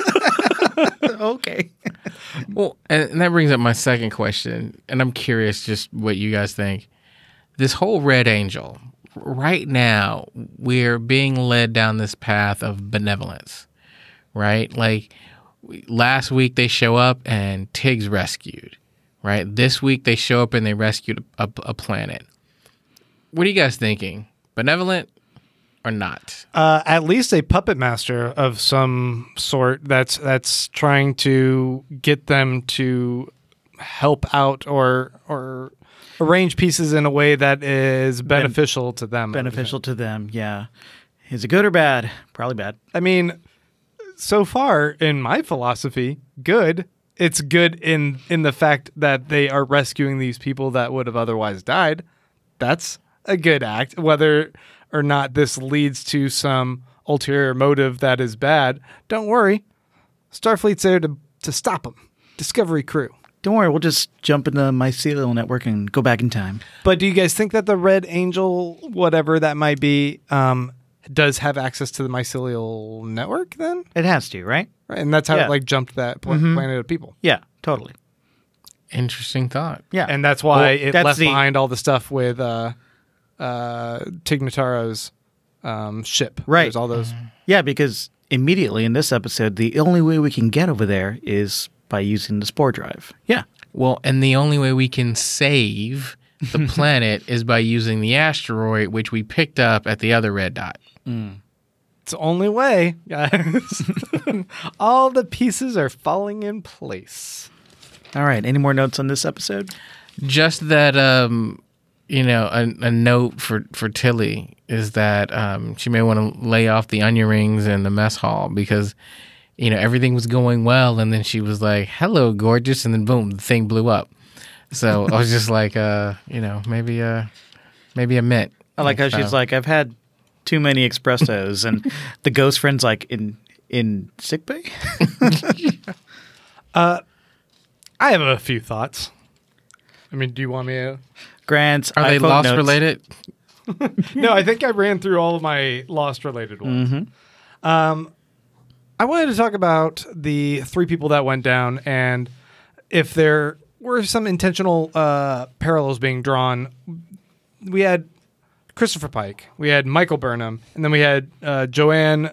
Speaker 1: Okay.
Speaker 3: Well, and that brings up my second question, and I'm curious just what you guys think. This whole Red Angel, right now, we're being led down this path of benevolence, right? Like, last week they show up and Tig's rescued, right? This week they show up and they rescued a planet. What are you guys thinking? Benevolent or not?
Speaker 2: at least a puppet master of some sort that's trying to get them to help out or arrange pieces in a way that is beneficial to them.
Speaker 1: Beneficial to them, yeah. Is it good or bad? Probably bad.
Speaker 2: I mean, so far in my philosophy, good. It's good in the fact that they are rescuing these people that would have otherwise died. That's a good act. Whether or not this leads to some ulterior motive that is bad, don't worry. Starfleet's there to stop them. Discovery crew.
Speaker 1: Don't worry, we'll just jump into my mycelial network and go back in time.
Speaker 2: But do you guys think that the Red Angel, whatever that might be, does have access to the mycelial network then?
Speaker 1: It has to, right?
Speaker 2: Right, and that's how
Speaker 1: Yeah.
Speaker 2: it jumped that planet of people.
Speaker 1: Yeah, totally.
Speaker 3: Interesting thought.
Speaker 1: Yeah.
Speaker 2: And that's why it
Speaker 1: that's
Speaker 2: left
Speaker 1: the-
Speaker 2: behind all the stuff with Tig Notaro's ship.
Speaker 1: Right.
Speaker 2: There's all those.
Speaker 1: Yeah, because immediately in this episode, the only way we can get over there is by using the spore drive. Yeah.
Speaker 3: Well, and the only way we can save the planet is by using the asteroid, which we picked up at the other red dot.
Speaker 2: It's the only way, guys. All the pieces are falling in place.
Speaker 1: All right. Any more notes on this episode?
Speaker 3: Just that, a note for Tilly is that she may want to lay off the onion rings in the mess hall because, everything was going well. And then she was like, hello, gorgeous. And then boom, the thing blew up. So I was just like, maybe a mint.
Speaker 1: I like how she's like, I've had too many espressos, and the ghost friend's like, in sick bay?
Speaker 2: I have a few thoughts. I mean, do you want me to?
Speaker 1: Grant's
Speaker 3: Are they
Speaker 1: iPhone
Speaker 3: Lost
Speaker 1: notes.
Speaker 3: related?
Speaker 2: No, I think I ran through all of my Lost-related ones. I wanted to talk about the three people that went down and if there were some intentional parallels being drawn. We had Christopher Pike, we had Michael Burnham, and then we had Joanne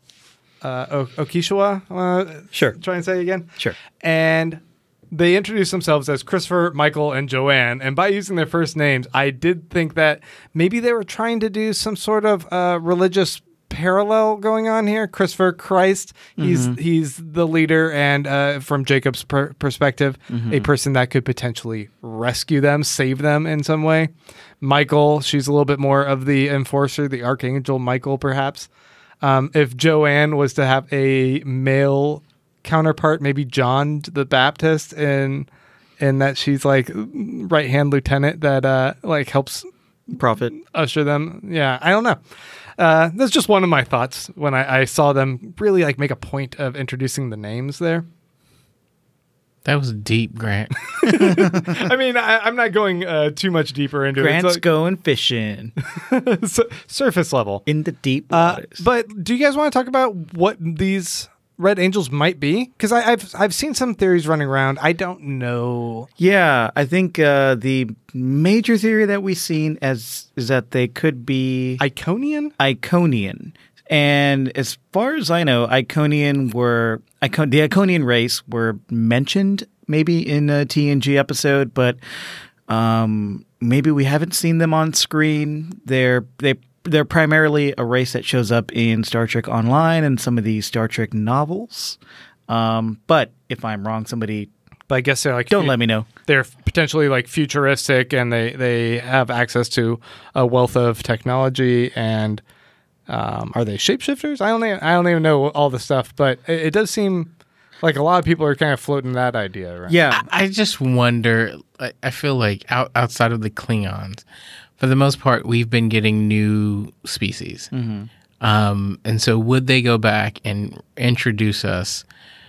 Speaker 2: Okishiwa.
Speaker 1: Sure.
Speaker 2: Try and say it again.
Speaker 1: Sure.
Speaker 2: And they introduced themselves as Christopher, Michael, and Joanne. And by using their first names, I did think that maybe they were trying to do some sort of religious parallel going on here. Christopher Christ, he's the leader, and from Jacob's perspective, a person that could potentially rescue them, save them in some way. Michael, she's a little bit more of the enforcer, the Archangel Michael, perhaps. if Joanne was to have a male counterpart, maybe John the Baptist, in that she's like right hand lieutenant that like helps
Speaker 1: Prophet.
Speaker 2: usher them. Yeah, I don't know. That's just one of my thoughts when I saw them really like make a point of introducing the names there.
Speaker 3: That was deep, Grant.
Speaker 2: I mean, I'm not going too much deeper into
Speaker 1: Grant's
Speaker 2: it.
Speaker 1: going fishing
Speaker 2: It's surface level.
Speaker 1: in the deep waters.
Speaker 2: But do you guys want to talk about what these Red Angels might be? Because I've seen some theories running around. I don't know.
Speaker 1: Yeah, I think the major theory that we've seen is that they could be
Speaker 2: Iconian?
Speaker 1: Iconian. And as far as I know, the Iconian race were mentioned maybe in a TNG episode, but maybe we haven't seen them on screen. They're primarily a race that shows up in Star Trek Online and some of the Star Trek novels. But if I'm wrong, somebody
Speaker 2: But I guess they're like
Speaker 1: don't let me know.
Speaker 2: they're potentially like futuristic, and they have access to a wealth of technology. And are they shapeshifters? I don't even know all the stuff, but it does seem like a lot of people are kind of floating that idea around.
Speaker 1: Yeah,
Speaker 3: I just wonder. I feel like outside of the Klingons, for the most part, we've been getting new species. And so would they go back and introduce us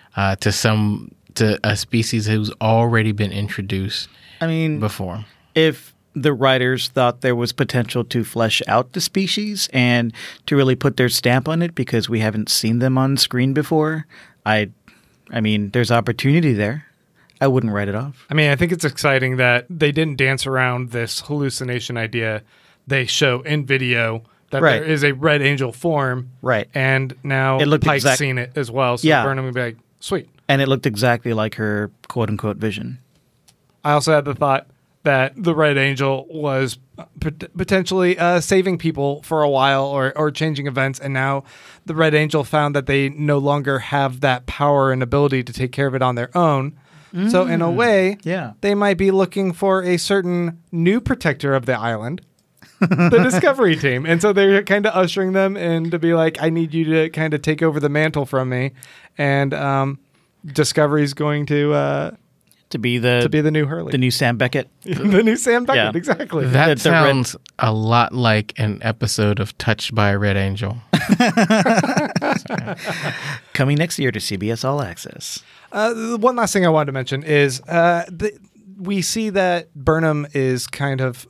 Speaker 3: to a species who's already been introduced
Speaker 1: I mean,
Speaker 3: before?
Speaker 1: if the writers thought there was potential to flesh out the species and to really put their stamp on it because we haven't seen them on screen before, I mean, there's opportunity there. I wouldn't write it off.
Speaker 2: I mean, I think it's exciting that they didn't dance around this hallucination idea. They show in video that
Speaker 1: Right.
Speaker 2: there is a Red Angel form.
Speaker 1: Right.
Speaker 2: And now
Speaker 1: It looked
Speaker 2: Pike's
Speaker 1: exact-
Speaker 2: seen it as well. So
Speaker 1: Yeah.
Speaker 2: Burnham would be like, sweet.
Speaker 1: And it looked exactly like her quote-unquote vision.
Speaker 2: I also had the thought that the Red Angel was potentially saving people for a while or changing events, and now the Red Angel found that they no longer have that power and ability to take care of it on their own. So in a way,
Speaker 1: Yeah.
Speaker 2: they might be looking for a certain new protector of the island, the Discovery team. And so they're kind of ushering them in to be like, I need you to kind of take over the mantle from me. And Discovery's going to
Speaker 1: be the
Speaker 2: new Hurley.
Speaker 1: new Sam Beckett.
Speaker 2: The new Sam Beckett,
Speaker 1: Yeah.
Speaker 2: exactly.
Speaker 3: That
Speaker 1: the red-
Speaker 3: sounds a lot like an episode of Touched by a Red Angel.
Speaker 1: Coming next year to CBS All Access.
Speaker 2: One last thing I wanted to mention is we see that Burnham is kind of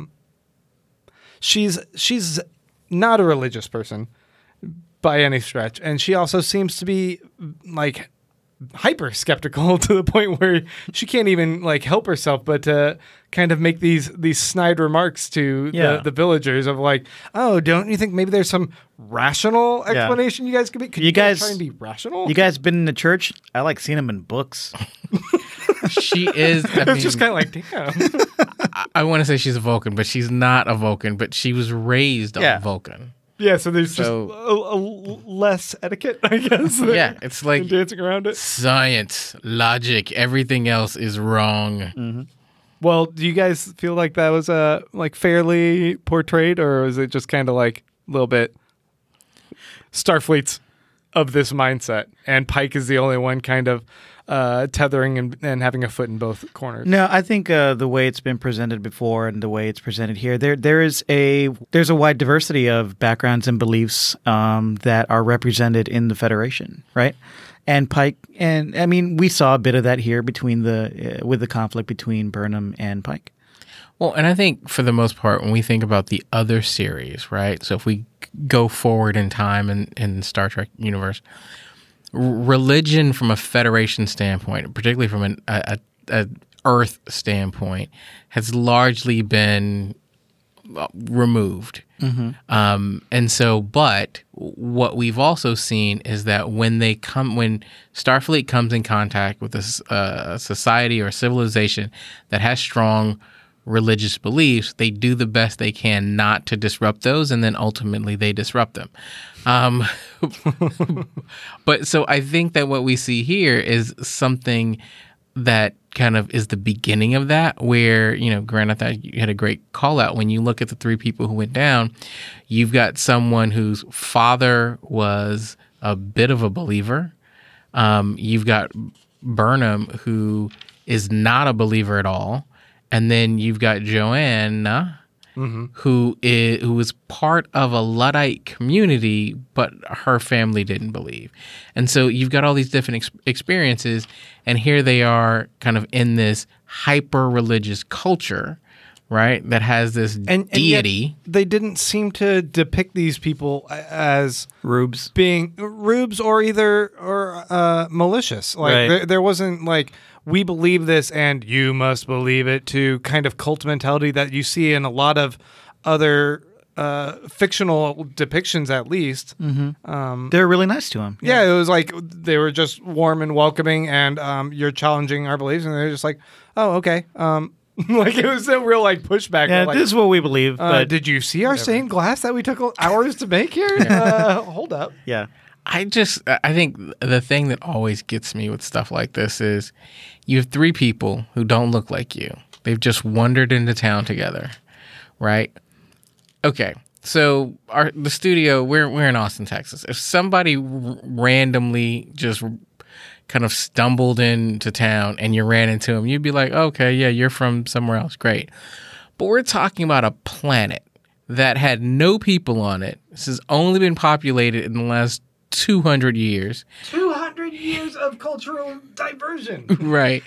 Speaker 2: she's not a religious person by any stretch, and she also seems to be like hyper skeptical to the point where she can't even like help herself but to kind of make these snide remarks to
Speaker 1: Yeah.
Speaker 2: the villagers of like, oh, don't you think maybe there's some rational explanation you guys could be? Could
Speaker 1: You guys-
Speaker 2: try and be rational?
Speaker 1: You guys been in the church? I like seeing them in books.
Speaker 3: She is.
Speaker 2: It's just kind of like, damn.
Speaker 3: I want to say she's a Vulcan, but she's not a Vulcan. But she was raised
Speaker 1: Yeah.
Speaker 3: on Vulcan.
Speaker 2: Yeah, so there's just
Speaker 3: So-
Speaker 2: a less etiquette, I guess.
Speaker 3: Yeah, it's like
Speaker 2: than dancing around it.
Speaker 3: science, logic, everything else is wrong.
Speaker 2: Well, do you guys feel like that was like fairly portrayed, or was it just kind of like a little bit Starfleet's of this mindset, and Pike is the only one kind of tethering and having a foot in both corners?
Speaker 1: No, I think the way it's been presented before and the way it's presented here, there's a wide diversity of backgrounds and beliefs that are represented in the Federation, right? And Pike, and I mean, we saw a bit of that here between with the conflict between Burnham and Pike.
Speaker 3: Well, and I think for the most part, when we think about the other series, right? So if we go forward in time in Star Trek universe, religion from a Federation standpoint, particularly from a Earth standpoint, has largely been removed. And so, but what we've also seen is that when Starfleet comes in contact with a society or a civilization that has strong religious beliefs, they do the best they can not to disrupt those, and then ultimately they disrupt them. But so I think that what we see here is something that kind of is the beginning of that, where, Grant, I thought you had a great call out. When you look at the three people who went down, you've got someone whose father was a bit of a believer. You've got Burnham, who is not a believer at all. And then you've got Joanna, who is part of a Luddite community, but her family didn't believe. And so you've got all these different experiences, and here they are kind of in this hyper-religious culture, right, that has this deity.
Speaker 2: Yet they didn't seem to depict these people as
Speaker 1: Rubes.
Speaker 2: being rubes or malicious. Like
Speaker 1: Right.
Speaker 2: there wasn't like, we believe this and you must believe it, to kind of cult mentality that you see in a lot of other fictional depictions, at least.
Speaker 1: They're really nice to him.
Speaker 2: Yeah, it was like they were just warm and welcoming, and you're challenging our beliefs, and they're just like, oh, okay. Like, it was a real like pushback.
Speaker 1: Yeah,
Speaker 2: Like,
Speaker 1: this is what we believe. But
Speaker 2: did you see our stained glass that we took hours to make here? Hold up.
Speaker 1: yeah.
Speaker 3: I think the thing that always gets me with stuff like this is you have three people who don't look like you. They've just wandered into town together, right? Okay, so the studio, we're in Austin, Texas. If somebody randomly just kind of stumbled into town and you ran into them, you'd be like, okay, yeah, you're from somewhere else, great. But we're talking about a planet that had no people on it. This has only been populated in the last 200 years.
Speaker 2: 200 years of cultural diversion.
Speaker 3: Right.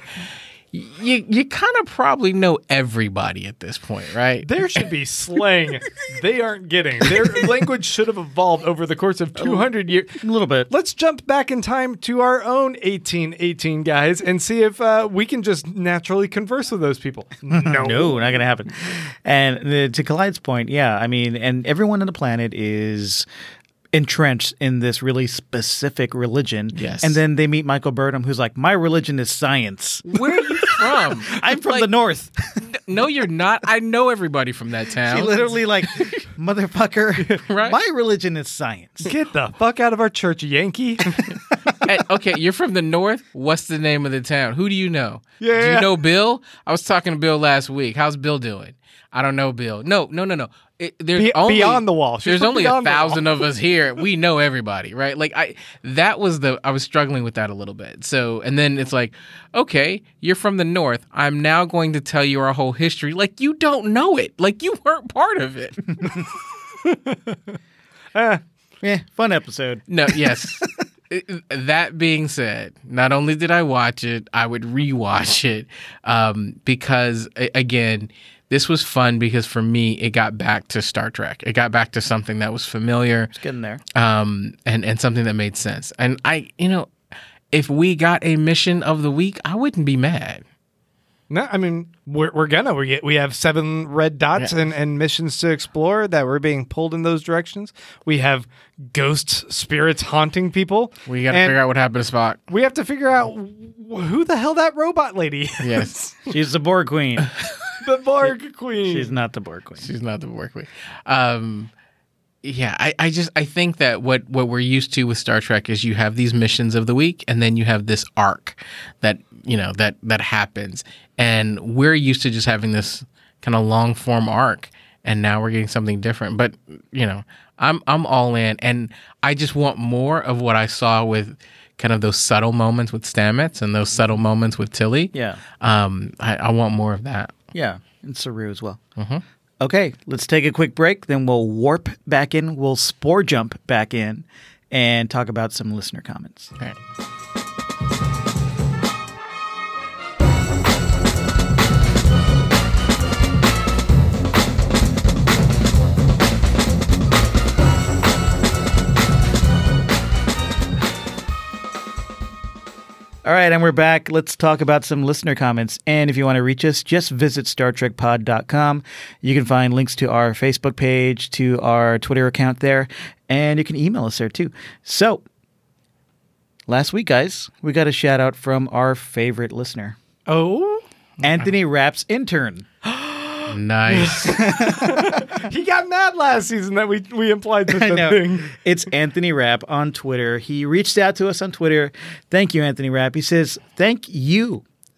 Speaker 3: You kind of probably know everybody at this point, right?
Speaker 2: There should be slang they aren't getting. Their language should have evolved over the course of 200 years.
Speaker 1: A little bit.
Speaker 2: Let's jump back in time to our own 1818 guys and see if we can just naturally converse with those people. No.
Speaker 1: No, not going to happen. And to Clyde's point, yeah, I mean, and everyone on the planet is entrenched in this really specific religion.
Speaker 3: Yes.
Speaker 1: And then they meet Michael Burnham, who's like, my religion is science.
Speaker 3: Where are you from?
Speaker 1: I'm from the north.
Speaker 3: No, you're not. I know everybody from that town.
Speaker 1: She literally like, motherfucker,
Speaker 3: Right.
Speaker 1: my religion is science.
Speaker 2: Get the fuck out of our church, Yankee.
Speaker 3: Hey, okay, you're from the north. What's the name of the town? Who do you know?
Speaker 2: Yeah.
Speaker 3: Do you know Bill? I was talking to Bill last week. How's Bill doing? I don't know Bill. No. There's only
Speaker 2: Beyond the Wall. She's
Speaker 3: There's
Speaker 2: from
Speaker 3: only
Speaker 2: Beyond the Wall.
Speaker 3: 1,000 of us here. We know everybody, right? Like I was struggling with that a little bit. So, and then it's like, okay, you're from the north. I'm now going to tell you our whole history. Like, you don't know it. Like, you weren't part of it.
Speaker 1: Yeah, fun episode.
Speaker 3: No, yes. That being said, not only did I watch it, I would rewatch it because, again, this was fun because for me, it got back to Star Trek. It got back to something that was familiar,
Speaker 1: It's getting there.
Speaker 3: and something that made sense. And if we got a mission of the week, I wouldn't be mad.
Speaker 2: No, I mean, we have 7 red dots and missions to explore that we're being pulled in those directions. We have ghost spirits haunting people.
Speaker 3: We got to
Speaker 2: And
Speaker 3: figure out what happened to Spock.
Speaker 2: We have to figure out who the hell that robot lady is.
Speaker 3: Yes.
Speaker 1: She's the Borg Queen.
Speaker 2: The Borg Queen.
Speaker 1: She's not the Borg Queen.
Speaker 3: She's not the work week. Yeah, I think that what we're used to with Star Trek is you have these missions of the week, and then you have this arc that that happens, and we're used to just having this kind of long form arc, and now we're getting something different. But I'm all in, and I just want more of what I saw with kind of those subtle moments with Stamets and those subtle moments with Tilly.
Speaker 1: Yeah.
Speaker 3: I want more of that.
Speaker 1: Yeah. And Saru as well. Okay, let's take a quick break. Then we'll warp back in. We'll spore jump back in and talk about some listener comments.
Speaker 3: All right.
Speaker 1: All right, and we're back. Let's talk about some listener comments. And if you want to reach us, just visit StarTrekPod.com. You can find links to our Facebook page, to our Twitter account there, and you can email us there too. So, last week, guys, we got a shout out from our favorite listener,
Speaker 2: Oh,
Speaker 1: Anthony Rapp's intern.
Speaker 3: Nice.
Speaker 2: he got mad last season that we implied this
Speaker 1: I know.
Speaker 2: thing.
Speaker 1: It's Anthony Rapp on Twitter. He reached out to us on Twitter. Thank you, Anthony Rapp. He says, thank you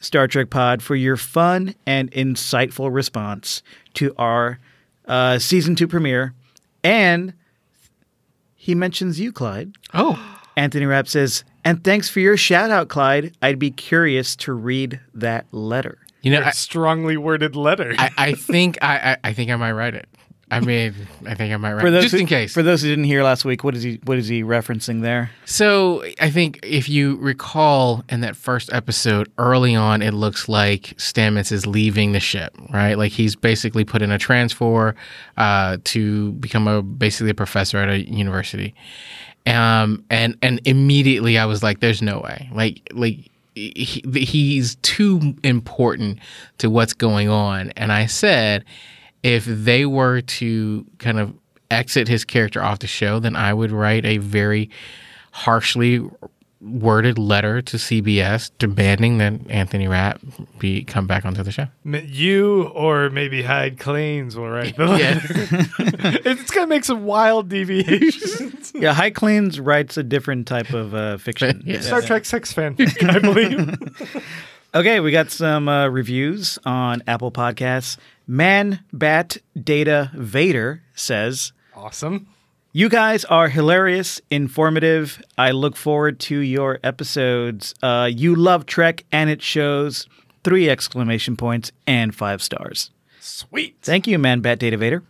Speaker 1: Star Trek Pod, for your fun and insightful response to our season 2 premiere. And he mentions you, Clyde.
Speaker 3: Oh,
Speaker 1: Anthony Rapp says, and thanks for your shout out, Clyde. I'd be curious to read that letter.
Speaker 3: you know,
Speaker 2: A strongly worded letter.
Speaker 3: I think I think I might write it. I think I might write it. Just in case.
Speaker 1: For those who didn't hear last week, what is he referencing there?
Speaker 3: So I think if you recall in that first episode, early on, it looks like Stamets is leaving the ship, right? Like he's basically put in a transfer to become basically a professor at a university. And immediately I was like, there's no way. Like he's too important to what's going on. And I said, if they were to kind of exit his character off the show, then I would write a very harshly worded letter to CBS demanding that Anthony Rapp come back onto the show.
Speaker 2: You or maybe Hyde Claims will write the letter. It's going to make some wild deviations.
Speaker 1: Yeah, High Cleans writes a different type of fiction.
Speaker 3: Yeah.
Speaker 2: Star Trek 6 fan, I believe.
Speaker 1: Okay, we got some reviews on Apple Podcasts. Man Bat Data Vader says,
Speaker 2: Awesome.
Speaker 1: you guys are hilarious, informative. I look forward to your episodes. You love Trek, and it shows. 3 exclamation points and 5 stars.
Speaker 2: Sweet.
Speaker 1: Thank you, Man Bat Data Vader.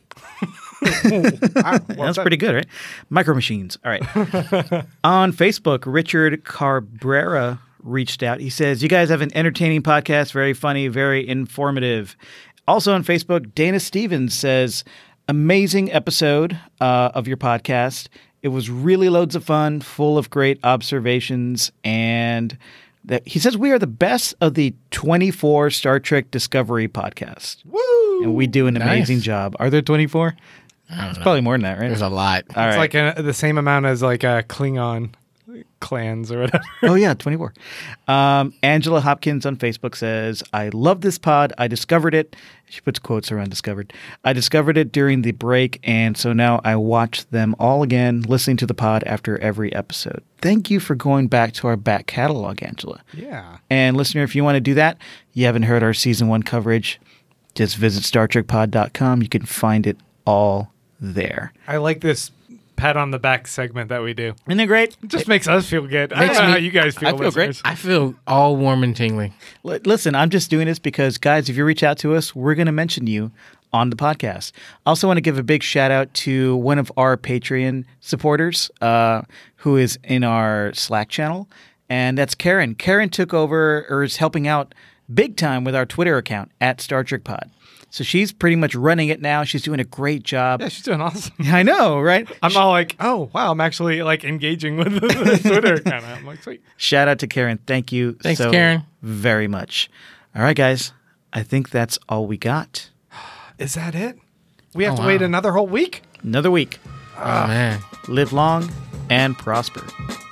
Speaker 1: That's pretty good, right? Micro Machines. All right. On Facebook, Richard Cabrera reached out. He says, you guys have an entertaining podcast, very funny, very informative. Also on Facebook, Dana Stevens says, amazing episode of your podcast. It was really loads of fun, full of great observations, and he says we are the best of the 24 Star Trek Discovery podcasts.
Speaker 2: Woo!
Speaker 1: And we do an amazing
Speaker 3: Nice.
Speaker 1: job. Are there 24? It's probably more than that, right?
Speaker 3: There's a lot.
Speaker 1: All
Speaker 2: It's
Speaker 1: right.
Speaker 2: like the same amount as like a Klingon clans or whatever.
Speaker 1: Oh, yeah, 24. Angela Hopkins on Facebook says, I love this pod. I discovered it. She puts quotes around discovered. I discovered it during the break, and so now I watch them all again, listening to the pod after every episode. Thank you for going back to our back catalog, Angela.
Speaker 2: Yeah.
Speaker 1: And listener, if you want to do that, you haven't heard our season 1 coverage, just visit StarTrekPod.com. You can find it all there.
Speaker 2: I like this pat on the back segment that we do.
Speaker 1: Isn't it great?
Speaker 2: It just makes us feel good. I don't
Speaker 3: Makes
Speaker 2: know
Speaker 3: me-
Speaker 2: how you guys feel.
Speaker 1: I feel great.
Speaker 2: listeners.
Speaker 3: I feel all warm and tingly.
Speaker 1: Listen, I'm just doing this because, guys, if you reach out to us, we're going to mention you on the podcast. I also want to give a big shout out to one of our Patreon supporters who is in our Slack channel, and that's Karen. Karen took over or is helping out big time with our Twitter account at Star Trek Pod. So she's pretty much running it now. She's doing a great job.
Speaker 2: Yeah, she's doing awesome.
Speaker 1: I know, right?
Speaker 2: I'm all like, oh, wow, I'm actually like engaging with the Twitter account. I'm like, sweet.
Speaker 1: Shout out to Karen. Thank you
Speaker 3: Thanks,
Speaker 1: so
Speaker 3: Karen.
Speaker 1: very much. All right, guys. I think that's all we got.
Speaker 2: Is that it? We have
Speaker 3: Oh,
Speaker 2: to
Speaker 3: wow.
Speaker 2: wait another whole week?
Speaker 1: Another week.
Speaker 3: Oh, man.
Speaker 1: Live long and prosper.